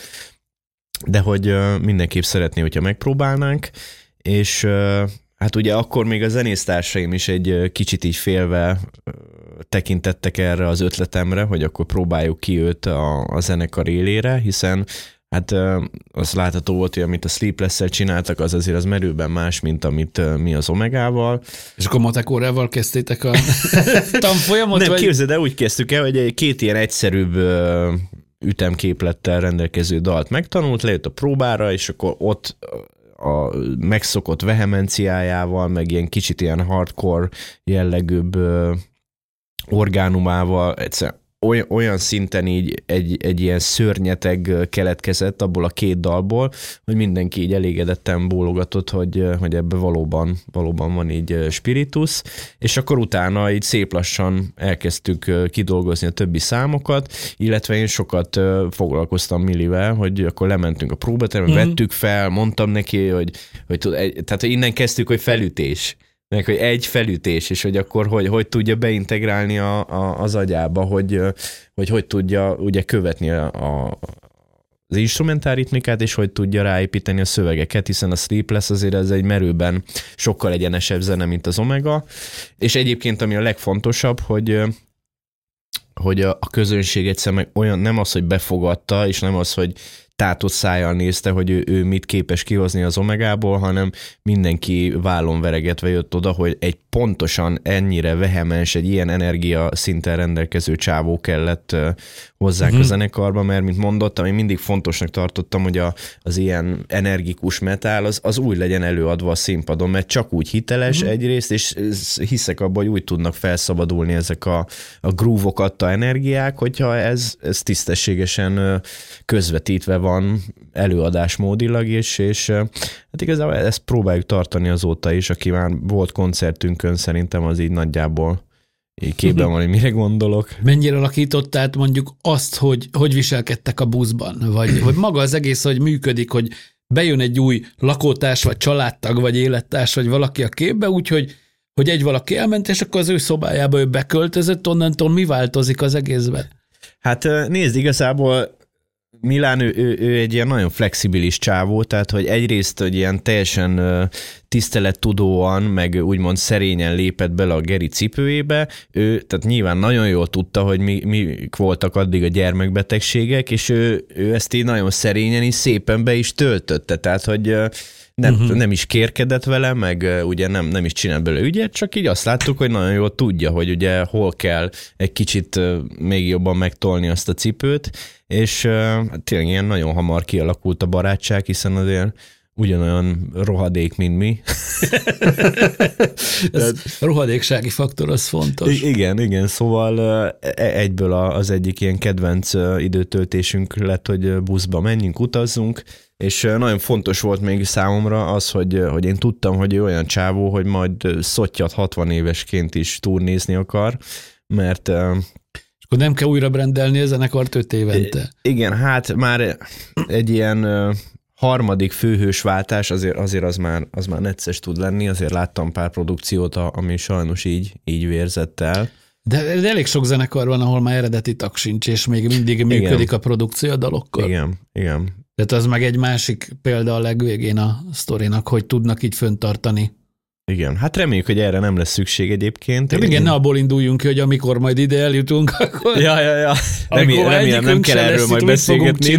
de hogy mindenképp szeretné, hogyha megpróbálnánk, és hát ugye akkor még a zenésztársaim is egy kicsit így félve tekintettek erre az ötletemre, hogy akkor próbáljuk ki őt a, a zenekar élére, hiszen hát az látható volt, hogy amit a Sleepless-szel csináltak, az azért az merőben más, mint amit mi az Omegával. És akkor Matekórával kezdtétek a tanfolyamot? Nem, vagy? Képzeld, de úgy kezdtük el, hogy egy két ilyen egyszerűbb ütemképlettel rendelkező dalt megtanult, lejött a próbára, és akkor ott a megszokott vehemenciájával, meg ilyen kicsit ilyen hardcore jellegűbb orgánumával, egyszer olyan, olyan szinten így egy, egy ilyen szörnyeteg keletkezett abból a két dalból, hogy mindenki így elégedetten bólogatott, hogy, hogy ebbe valóban, valóban van így spiritus, és akkor utána így szép lassan elkezdtük kidolgozni a többi számokat, illetve én sokat foglalkoztam Millivel, hogy akkor lementünk a próbaterembe, mm-hmm. vettük fel, mondtam neki, hogy, hogy tehát hogy innen kezdtük, hogy felütés. Meg, hogy egy felütés, és hogy akkor hogy, hogy tudja beintegrálni a, a, az agyába, hogy, hogy hogy tudja ugye követni a, a, az instrumentálritmikát, és hogy tudja ráépíteni a szövegeket, hiszen a Sleepless azért ez egy merőben sokkal egyenesebb zene, mint az Omega, és egyébként ami a legfontosabb, hogy hogy a, a közönség egyszer meg olyan, nem az, hogy befogadta, és nem az, hogy tátott szájjal nézte, hogy ő, ő mit képes kihozni az Omegából, hanem mindenki vállon veregetve jött oda, hogy egy pontosan ennyire vehemens, egy ilyen energia szinten rendelkező csávó kellett hozzák uh-huh. a zenekarba, mert mint mondottam, én mindig fontosnak tartottam, hogy a, az ilyen energikus metál az, az úgy legyen előadva a színpadon, mert csak úgy hiteles uh-huh. egyrészt, és hiszek abban, hogy úgy tudnak felszabadulni ezek a, a groove-ok adta energiák, hogyha ez, ez tisztességesen közvetítve van előadásmódilag is, és hát igazából ezt próbáljuk tartani azóta is, aki már volt koncertünkön, szerintem az így nagyjából így képben van, hogy mire gondolok. Mennyire alakított át mondjuk azt, hogy hogy viselkedtek a buszban, vagy hogy maga az egész, hogy működik, hogy bejön egy új lakótárs, vagy családtag, vagy élettárs, vagy valaki a képbe, úgyhogy hogy egy valaki elment, és akkor az ő szobájába ő beköltözött, onnantól mi változik az egészben? Hát nézd, igazából Milán, ő, ő, ő egy ilyen nagyon flexibilis csávó, tehát hogy egyrészt, hogy ilyen teljesen tisztelettudóan, meg úgymond szerényen lépett bele a Geri cipőjébe, ő tehát nyilván nagyon jól tudta, hogy mi, mi voltak addig a gyermekbetegségek, és ő, ő ezt így nagyon szerényen is szépen be is töltötte, tehát hogy nem, uh-huh. nem is kérkedett vele, meg ugye nem, nem is csinál belőle ügyet, csak így azt láttuk, hogy nagyon jól tudja, hogy ugye hol kell egy kicsit még jobban megtolni azt a cipőt, és uh, tényleg ilyen nagyon hamar kialakult a barátság, hiszen azért ugyanolyan rohadék, mint mi. Ez a rohadéksági faktor, az fontos. Igen, igen, szóval egyből az egyik ilyen kedvenc időtöltésünk lett, hogy buszba menjünk, utazzunk, és nagyon fontos volt még számomra az, hogy, hogy én tudtam, hogy ő olyan csávó, hogy majd szottyat hatvan évesként is turnézni akar, mert... És akkor nem kell újra brendelni a zenekart öt évente. Igen, hát már egy ilyen harmadik főhősváltás, azért, azért az, már, az már necces tud lenni, azért láttam pár produkciót, ami sajnos így, így vérzett el. De, de elég sok zenekar van, ahol már eredeti tag sincs, és még mindig működik igen. a produkció a dalokkal. Igen, igen. Tehát az meg egy másik példa a legvégén a sztorinak, hogy tudnak így föntartani. Igen, hát reméljük, hogy erre nem lesz szükség egyébként. De igen, ne abból induljunk ki, hogy amikor majd ide eljutunk, akkor... Ja, ja, ja. Remélem, remélem nem kell erről majd beszélgetni.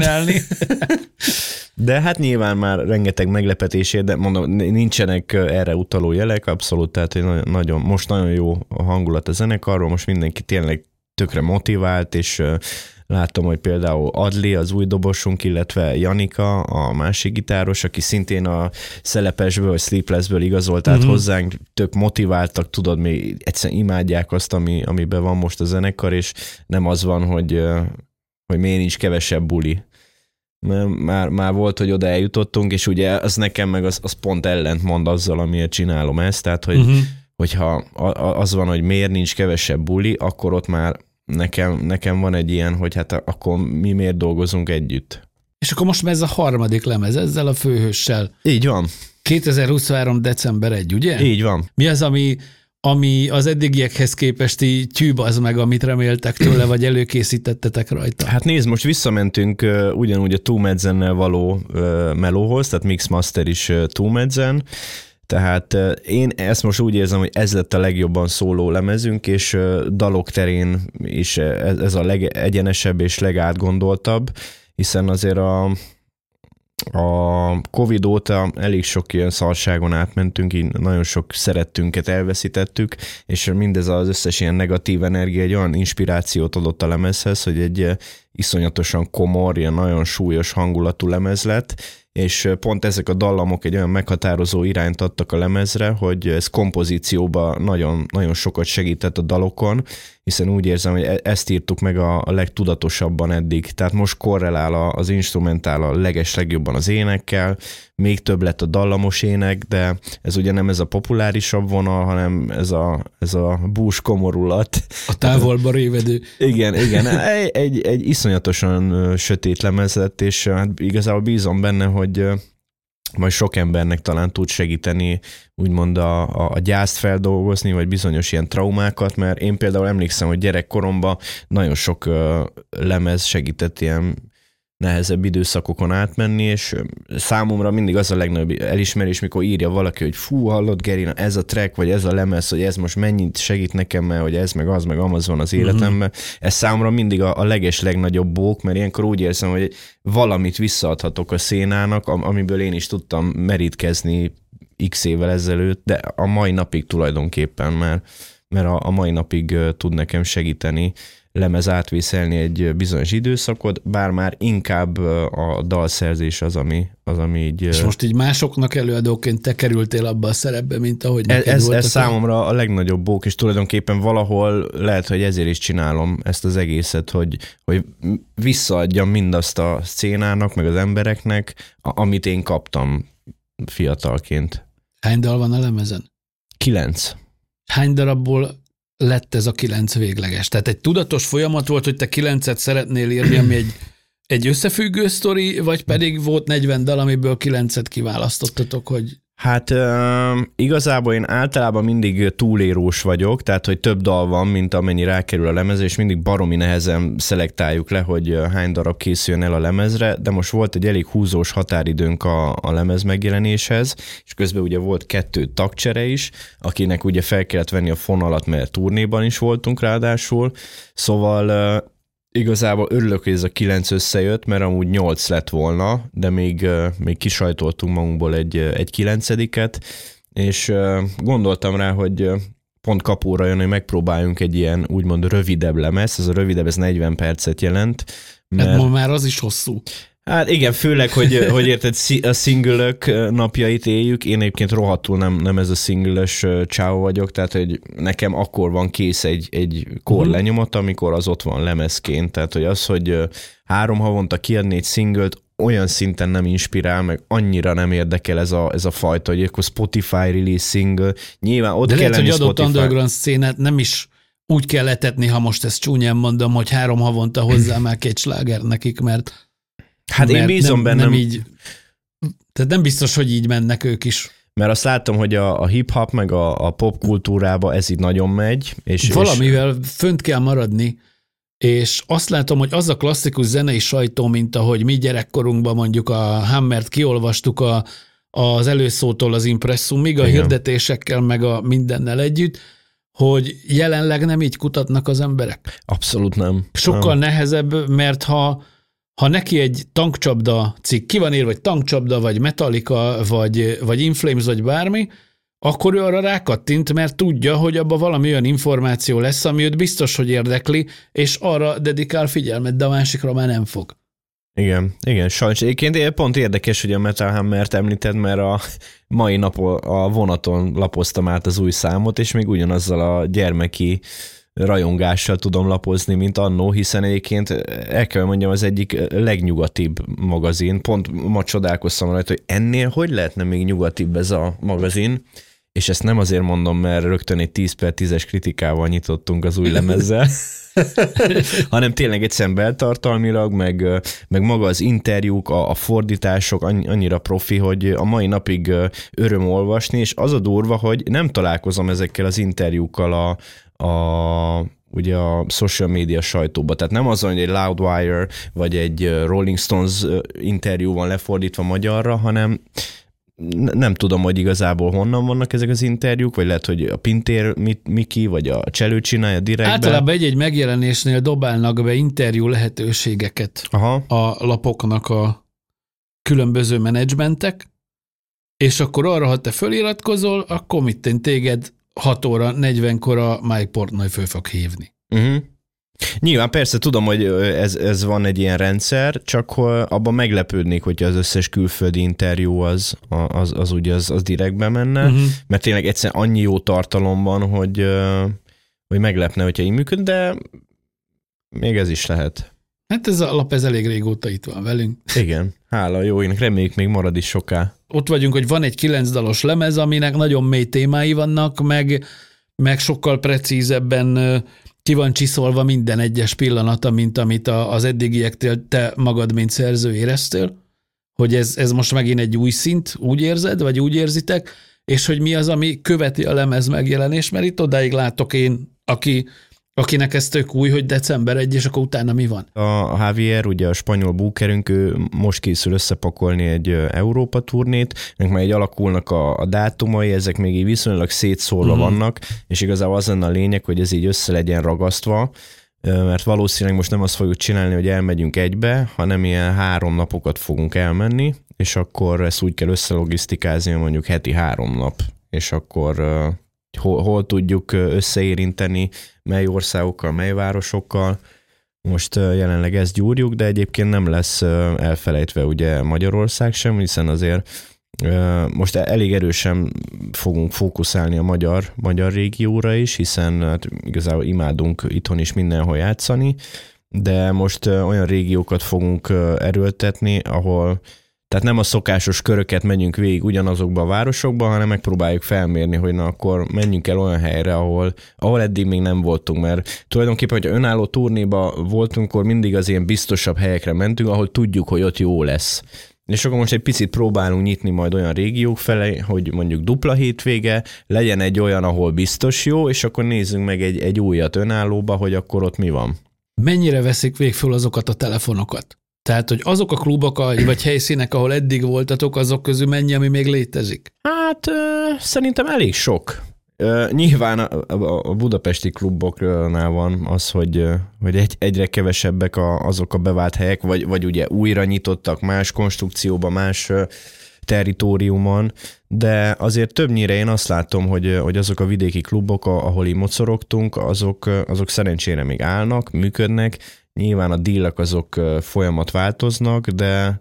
De hát nyilván már rengeteg meglepetésért, de mondom, nincsenek erre utaló jelek, abszolút, tehát hogy nagyon, most nagyon jó a hangulat a zenekarról, most mindenki tényleg tökre motivált, és láttam, hogy például Adli, az új dobosunk, illetve Janika, a másik gitáros, aki szintén a Szelepesből, vagy Sleeplessből igazolt át uh-huh. hozzánk, tök motiváltak, tudod, még egyszerűen imádják azt, ami, amiben van most a zenekar, és nem az van, hogy, hogy miért nincs kevesebb buli. Mert már, már volt, hogy oda eljutottunk, és ugye az nekem meg az, az pont ellent mond azzal, amiért csinálom ezt, tehát hogy, uh-huh. hogyha az van, hogy miért nincs kevesebb buli, akkor ott már nekem, nekem van egy ilyen, hogy hát akkor mi miért dolgozunk együtt. És akkor most már ez a harmadik lemez, ezzel a főhőssel. Így van. kétezer-huszonhárom. december elseje, ugye? Így van. Mi az, ami, ami az eddigiekhez képest így tyűbaz meg, amit reméltek tőle, vagy előkészítettetek rajta? Hát nézd, most visszamentünk uh, ugyanúgy a Two Medzennel való uh, melóhoz, tehát Mix Master is uh, Two Medzen, tehát uh, én ezt most úgy érzem, hogy ez lett a legjobban szóló lemezünk, és uh, dalok terén is ez, ez a legegyenesebb és legátgondoltabb, hiszen azért a A Covid óta elég sok ilyen szarságon átmentünk, így nagyon sok szerettünket elveszítettük, és mindez az összes ilyen negatív energia egy olyan inspirációt adott a lemezhez, hogy egy iszonyatosan komor, ilyen nagyon súlyos hangulatú lemez lett, és pont ezek a dallamok egy olyan meghatározó irányt adtak a lemezre, hogy ez kompozícióban nagyon, nagyon sokat segített a dalokon, hiszen úgy érzem, hogy ezt írtuk meg a, a legtudatosabban eddig. Tehát most korrelál az instrumentál a leges legjobban az énekkel, még több lett a dallamos ének, de ez ugye nem ez a populárisabb vonal, hanem ez a, ez a bús komorulat. A távolba révedő. Igen, igen. Egy, egy, egy iszonyatosan sötét lemez lett, és hát igazából bízom benne, hogy majd sok embernek talán tud segíteni úgymond a, a, a gyászt feldolgozni, vagy bizonyos ilyen traumákat, mert én például emlékszem, hogy gyerekkoromban nagyon sok uh, lemez segített ilyen nehezebb időszakokon átmenni, és számomra mindig az a legnagyobb elismerés, mikor írja valaki, hogy fú, hallod Gerina, ez a track, vagy ez a lemez, hogy ez most mennyit segít nekem, mert hogy ez meg az, meg amaz van az életemben. Uh-huh. Ez számomra mindig a, a leges legnagyobb bók, mert ilyenkor úgy érzem, hogy valamit visszaadhatok a szénának, amiből én is tudtam merítkezni x évvel ezelőtt, de a mai napig tulajdonképpen, mert, mert a, a mai napig tud nekem segíteni lemez átvészelni egy bizonyos időszakot, bár már inkább a dalszerzés az, ami, az, ami így... És most így másoknak előadóként te kerültél abba a szerepbe, mint ahogy ez, neked ez, volt. Ez számomra a legnagyobb bók, és tulajdonképpen valahol lehet, hogy ezért is csinálom ezt az egészet, hogy, hogy visszaadjam mindazt a szcénának, meg az embereknek, amit én kaptam fiatalként. Hány dal van a lemezen? Kilenc. Hány darabból lett ez a kilenc végleges? Tehát egy tudatos folyamat volt, hogy te kilencet szeretnél írni, ami egy, egy összefüggő sztori, vagy pedig volt negyven dal, amiből kilencet kiválasztottatok, hogy Hát uh, igazából én általában mindig túlérós vagyok, tehát hogy több dal van, mint amennyi rákerül a lemezre, és mindig baromi nehezen szelektáljuk le, hogy hány darab készüljön el a lemezre, de most volt egy elég húzós határidőnk a, a lemez megjelenéshez, és közben ugye volt kettő tagcsere is, akinek ugye fel kellett venni a fonalat, mert turnéban is voltunk ráadásul, szóval uh, igazából örülök, hogy ez a kilenc összejött, mert amúgy nyolc lett volna, de még, még kisajtoltunk magunkból egy, egy kilencediket, és gondoltam rá, hogy pont kapóra jön, hogy megpróbáljunk egy ilyen úgymond rövidebb lemez, ez a rövidebb, ez negyven percet jelent. Mert... Hát ma már az is hosszú. Hát igen, főleg, hogy, hogy érted, a single-ök napjait éljük, én egyébként rohadtul nem, nem ez a single-ös csáó vagyok, tehát hogy nekem akkor van kész egy, egy kor lenyomat, amikor az ott van lemezként, tehát hogy az, hogy három havonta kiadni egy singlet, olyan szinten nem inspirál, meg annyira nem érdekel ez a, ez a fajta, hogy akkor Spotify release single, nyilván ott de kell lehet, lenni hogy adott Spotify... underground szénát nem is úgy kell letetni, ha most ezt csúnyán mondom, hogy három havonta hozzá már két sláger nekik, mert Hát én bízom nem, bennem. Nem így, tehát nem biztos, hogy így mennek ők is. Mert azt látom, hogy a, a hip-hop meg a, a popkultúrába ez így nagyon megy. És, Valamivel és... fönt kell maradni, és azt látom, hogy az a klasszikus zenei sajtó, mint ahogy mi gyerekkorunkban mondjuk a Hammert kiolvastuk a, az előszótól az impresszumig, a Igen. hirdetésekkel meg a mindennel együtt, hogy jelenleg nem így kutatnak az emberek. Abszolút nem. Sokkal nem. nehezebb, mert ha Ha neki egy tankcsapda cikk, ki van írva, vagy tankcsapda, vagy Metallica, vagy, vagy Inflames, vagy bármi, akkor ő arra rákattint, mert tudja, hogy abban valami olyan információ lesz, ami őt biztos, hogy érdekli, és arra dedikál figyelmet, de a másikra már nem fog. Igen, igen, sajnos. Egyébként pont érdekes, hogy a Metal Hammert említed, mert a mai nap a vonaton lapoztam át az új számot, és még ugyanazzal a gyermeki rajongással tudom lapozni, mint annó, hiszen egyébként el kell mondjam, az egyik legnyugatibb magazin. Pont ma csodálkoztam rajta, hogy ennél hogy lehetne még nyugatibb ez a magazin, és ezt nem azért mondom, mert rögtön egy tíz per tízes kritikával nyitottunk az új lemezzel, hanem tényleg egyszerűen beltartalmilag, meg, meg maga az interjúk, a, a fordítások annyira profi, hogy a mai napig öröm olvasni, és az a durva, hogy nem találkozom ezekkel az interjúkkal a a, ugye a social media sajtóba. Tehát nem azon, hogy egy Loudwire vagy egy Rolling Stones interjú van lefordítva magyarra, hanem nem tudom, hogy igazából honnan vannak ezek az interjúk, vagy lehet, hogy a Pintér Miki, vagy a Cselő csinálja direktben. Általában egy-egy megjelenésnél dobálnak be interjú lehetőségeket Aha. a lapoknak a különböző menedzsmentek, és akkor arra, ha te föliratkozol, akkor mit tenni téged hat óra negyvenkor a Mike Portnoy föl fog hívni. Uh-huh. Nyilván persze tudom, hogy ez, ez van egy ilyen rendszer, csak abban meglepődnék, hogyha az összes külföldi interjú az, az, az ugye az, az direktbe menne, uh-huh. mert tényleg egyszerűen annyi jó tartalom van, hogy, hogy meglepne, hogyha így működ, de még ez is lehet. Hát ez a lap ez elég régóta itt van velünk. Igen, hála jó, én reméljük még marad is soká. Ott vagyunk, hogy van egy kilenc dalos lemez, aminek nagyon mély témái vannak, meg, meg sokkal precízebben ki van csiszolva minden egyes pillanata, mint amit az eddigiektől te magad, mint szerző éreztél, hogy ez, ez most megint egy új szint, úgy érzed, vagy úgy érzitek, és hogy mi az, ami követi a lemez megjelenés, mert itt odáig látok én, aki akinek ez tök új, hogy december elseje, és akkor utána mi van? A Javier, ugye a spanyol búkerünk, ő most készül összepakolni egy Európa turnét, meg már így alakulnak a, a dátumai, ezek még így viszonylag szétszórva uh-huh. vannak, és igazából az lenne a lényeg, hogy ez így össze legyen ragasztva, mert valószínűleg most nem azt fogjuk csinálni, hogy elmegyünk egybe, hanem ilyen három napokat fogunk elmenni, és akkor ezt úgy kell összelogisztikázni, mondjuk heti három nap, és akkor hol, hol tudjuk összeérinteni, mely országokkal, mely városokkal. Most jelenleg ezt gyúrjuk, de egyébként nem lesz elfelejtve ugye Magyarország sem, hiszen azért most elég erősen fogunk fókuszálni a magyar, magyar régióra is, hiszen hát igazából imádunk itthon is mindenhol játszani, de most olyan régiókat fogunk erőltetni, ahol tehát nem a szokásos köröket megyünk végig ugyanazokba a városokba, hanem megpróbáljuk felmérni, hogy na akkor menjünk el olyan helyre, ahol, ahol eddig még nem voltunk, mert tulajdonképpen, hogyha önálló turnéba voltunk, akkor mindig az ilyen biztosabb helyekre mentünk, ahol tudjuk, hogy ott jó lesz. és akkor most egy picit próbálunk nyitni majd olyan régiók felé, hogy mondjuk dupla hétvége, legyen egy olyan, ahol biztos jó, és akkor nézzünk meg egy, egy újat önállóba, hogy akkor ott mi van. Mennyire veszik végig föl azokat a telefonokat? Tehát, hogy azok a klubok, vagy helyszínek, ahol eddig voltatok, azok közül mennyi, ami még létezik? Hát ö, szerintem elég sok. Ö, nyilván a, a budapesti kluboknál van az, hogy, hogy egy, egyre kevesebbek a, azok a bevált helyek, vagy, vagy ugye újra nyitottak más konstrukcióban, más territóriumon, de azért többnyire én azt látom, hogy, hogy azok a vidéki klubok, ahol így mocorogtunk, azok, azok szerencsére még állnak, működnek. Nyilván a dílek azok folyamat változnak, de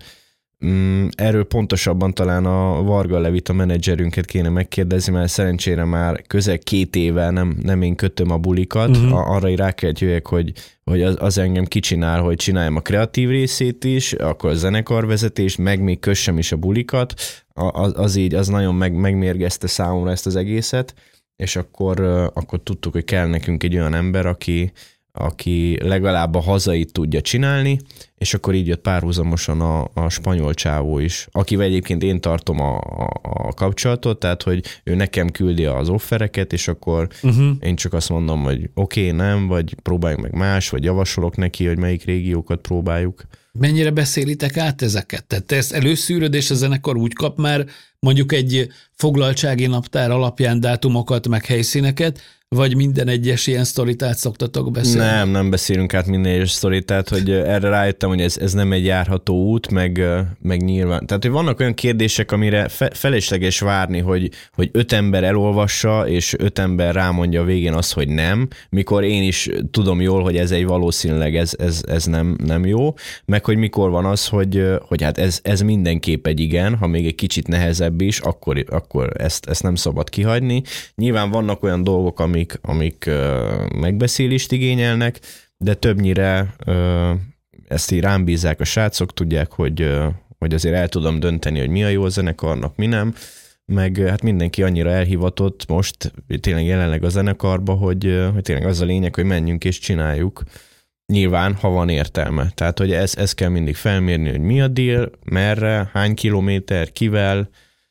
mm, erről pontosabban talán a Varga Levit, a menedzserünket kéne megkérdezni, mert szerencsére már közel két éve nem, nem én kötöm a bulikat, uh-huh. arra rá kell jöjjek, hogy, hogy az, az engem kicsinál, hogy csináljam a kreatív részét is, akkor a zenekarvezetést, meg még kössem is a bulikat, az, az így, az nagyon meg, megmérgezte számomra ezt az egészet, és akkor, akkor tudtuk, hogy kell nekünk egy olyan ember, aki aki legalább a hazait tudja csinálni, és akkor így jött párhuzamosan a, a spanyol csávó is, akivel egyébként én tartom a, a, a kapcsolatot, tehát hogy ő nekem küldi az offereket, és akkor uh-huh. én csak azt mondom, hogy oké, okay, nem, vagy próbáljunk meg más, vagy javasolok neki, hogy melyik régiókat próbáljuk. Mennyire beszélitek át ezeket? Tehát te ezt előszűröd, és a zenekar úgy kap már mondjuk egy foglaltsági naptár alapján dátumokat, meg helyszíneket, vagy minden egyes ilyen sztorit át szoktatok beszélni? Nem, nem beszélünk át minden egyes sztorit, tehát hogy erre rájöttem, hogy ez, ez nem egy járható út, meg, meg nyilván. Tehát, hogy vannak olyan kérdések, amire fe, felesleges várni, hogy, hogy öt ember elolvassa, és öt ember rámondja a végén azt, hogy nem, mikor én is tudom jól, hogy ez egy valószínűleg ez, ez, ez nem, nem jó, meg hogy mikor van az, hogy, hogy hát ez, ez mindenképp egy igen, ha még egy kicsit nehezebb is, akkor, akkor ezt, ezt nem szabad kihagyni. Nyilván vannak olyan dolgok, amik amik, amik uh, megbeszélést igényelnek, de többnyire uh, ezt így rám bízzák a srácok, tudják, hogy, uh, hogy azért el tudom dönteni, hogy mi a jó a zenekarnak, mi nem, meg hát mindenki annyira elhivatott most tényleg jelenleg a zenekarba, hogy, uh, hogy tényleg az a lényeg, hogy menjünk és csináljuk. Nyilván, ha van értelme. Tehát, hogy ez, ez kell mindig felmérni, hogy mi a deal, merre, hány kilométer, kivel,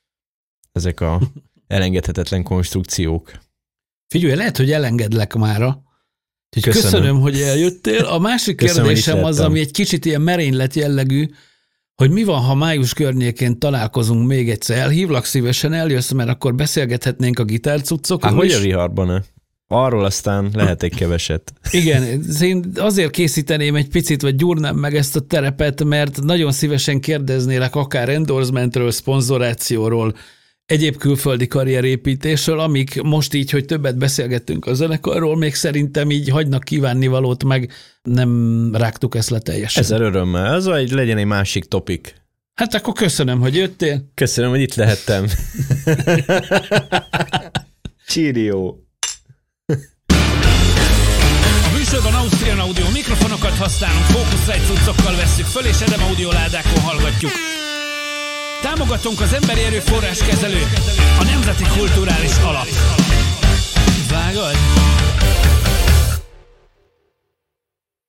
ezek a elengedhetetlen konstrukciók. Figyelj, lehet, hogy elengedlek mára. Köszönöm. Köszönöm, hogy eljöttél. A másik Köszönöm, kérdésem az, ami egy kicsit ilyen merénylet jellegű, hogy mi van, ha május környékén találkozunk még egyszer. Elhívlak, szívesen eljössz, mert akkor beszélgethetnénk a gitárcuccokról. Hát hogy a viharban-e? Arról aztán lehet egy keveset. Igen, én azért készíteném egy picit, vagy gyúrnám meg ezt a terepet, mert nagyon szívesen kérdeznélek akár endorsementről, szponzorációról, egyéb külföldi karrierépítésről, amik most így, hogy többet beszélgettünk a zenekarról, még szerintem így hagynak kívánnivalót, meg nem rágtuk ezt le teljesen. Ezer örömmel. Az, hogy legyen egy másik topik. Hát akkor köszönöm, hogy jöttél. Köszönöm, hogy itt lehettem. Cheerio. A műsorban Austrian Audio mikrofonokat használunk, Focusrite cuccokkal vesszük föl, és Edem Audio ládákon hallgatjuk. Támogatunk az Emberi Erőforrás Kezelő, a Nemzeti Kulturális Alap. Vágod?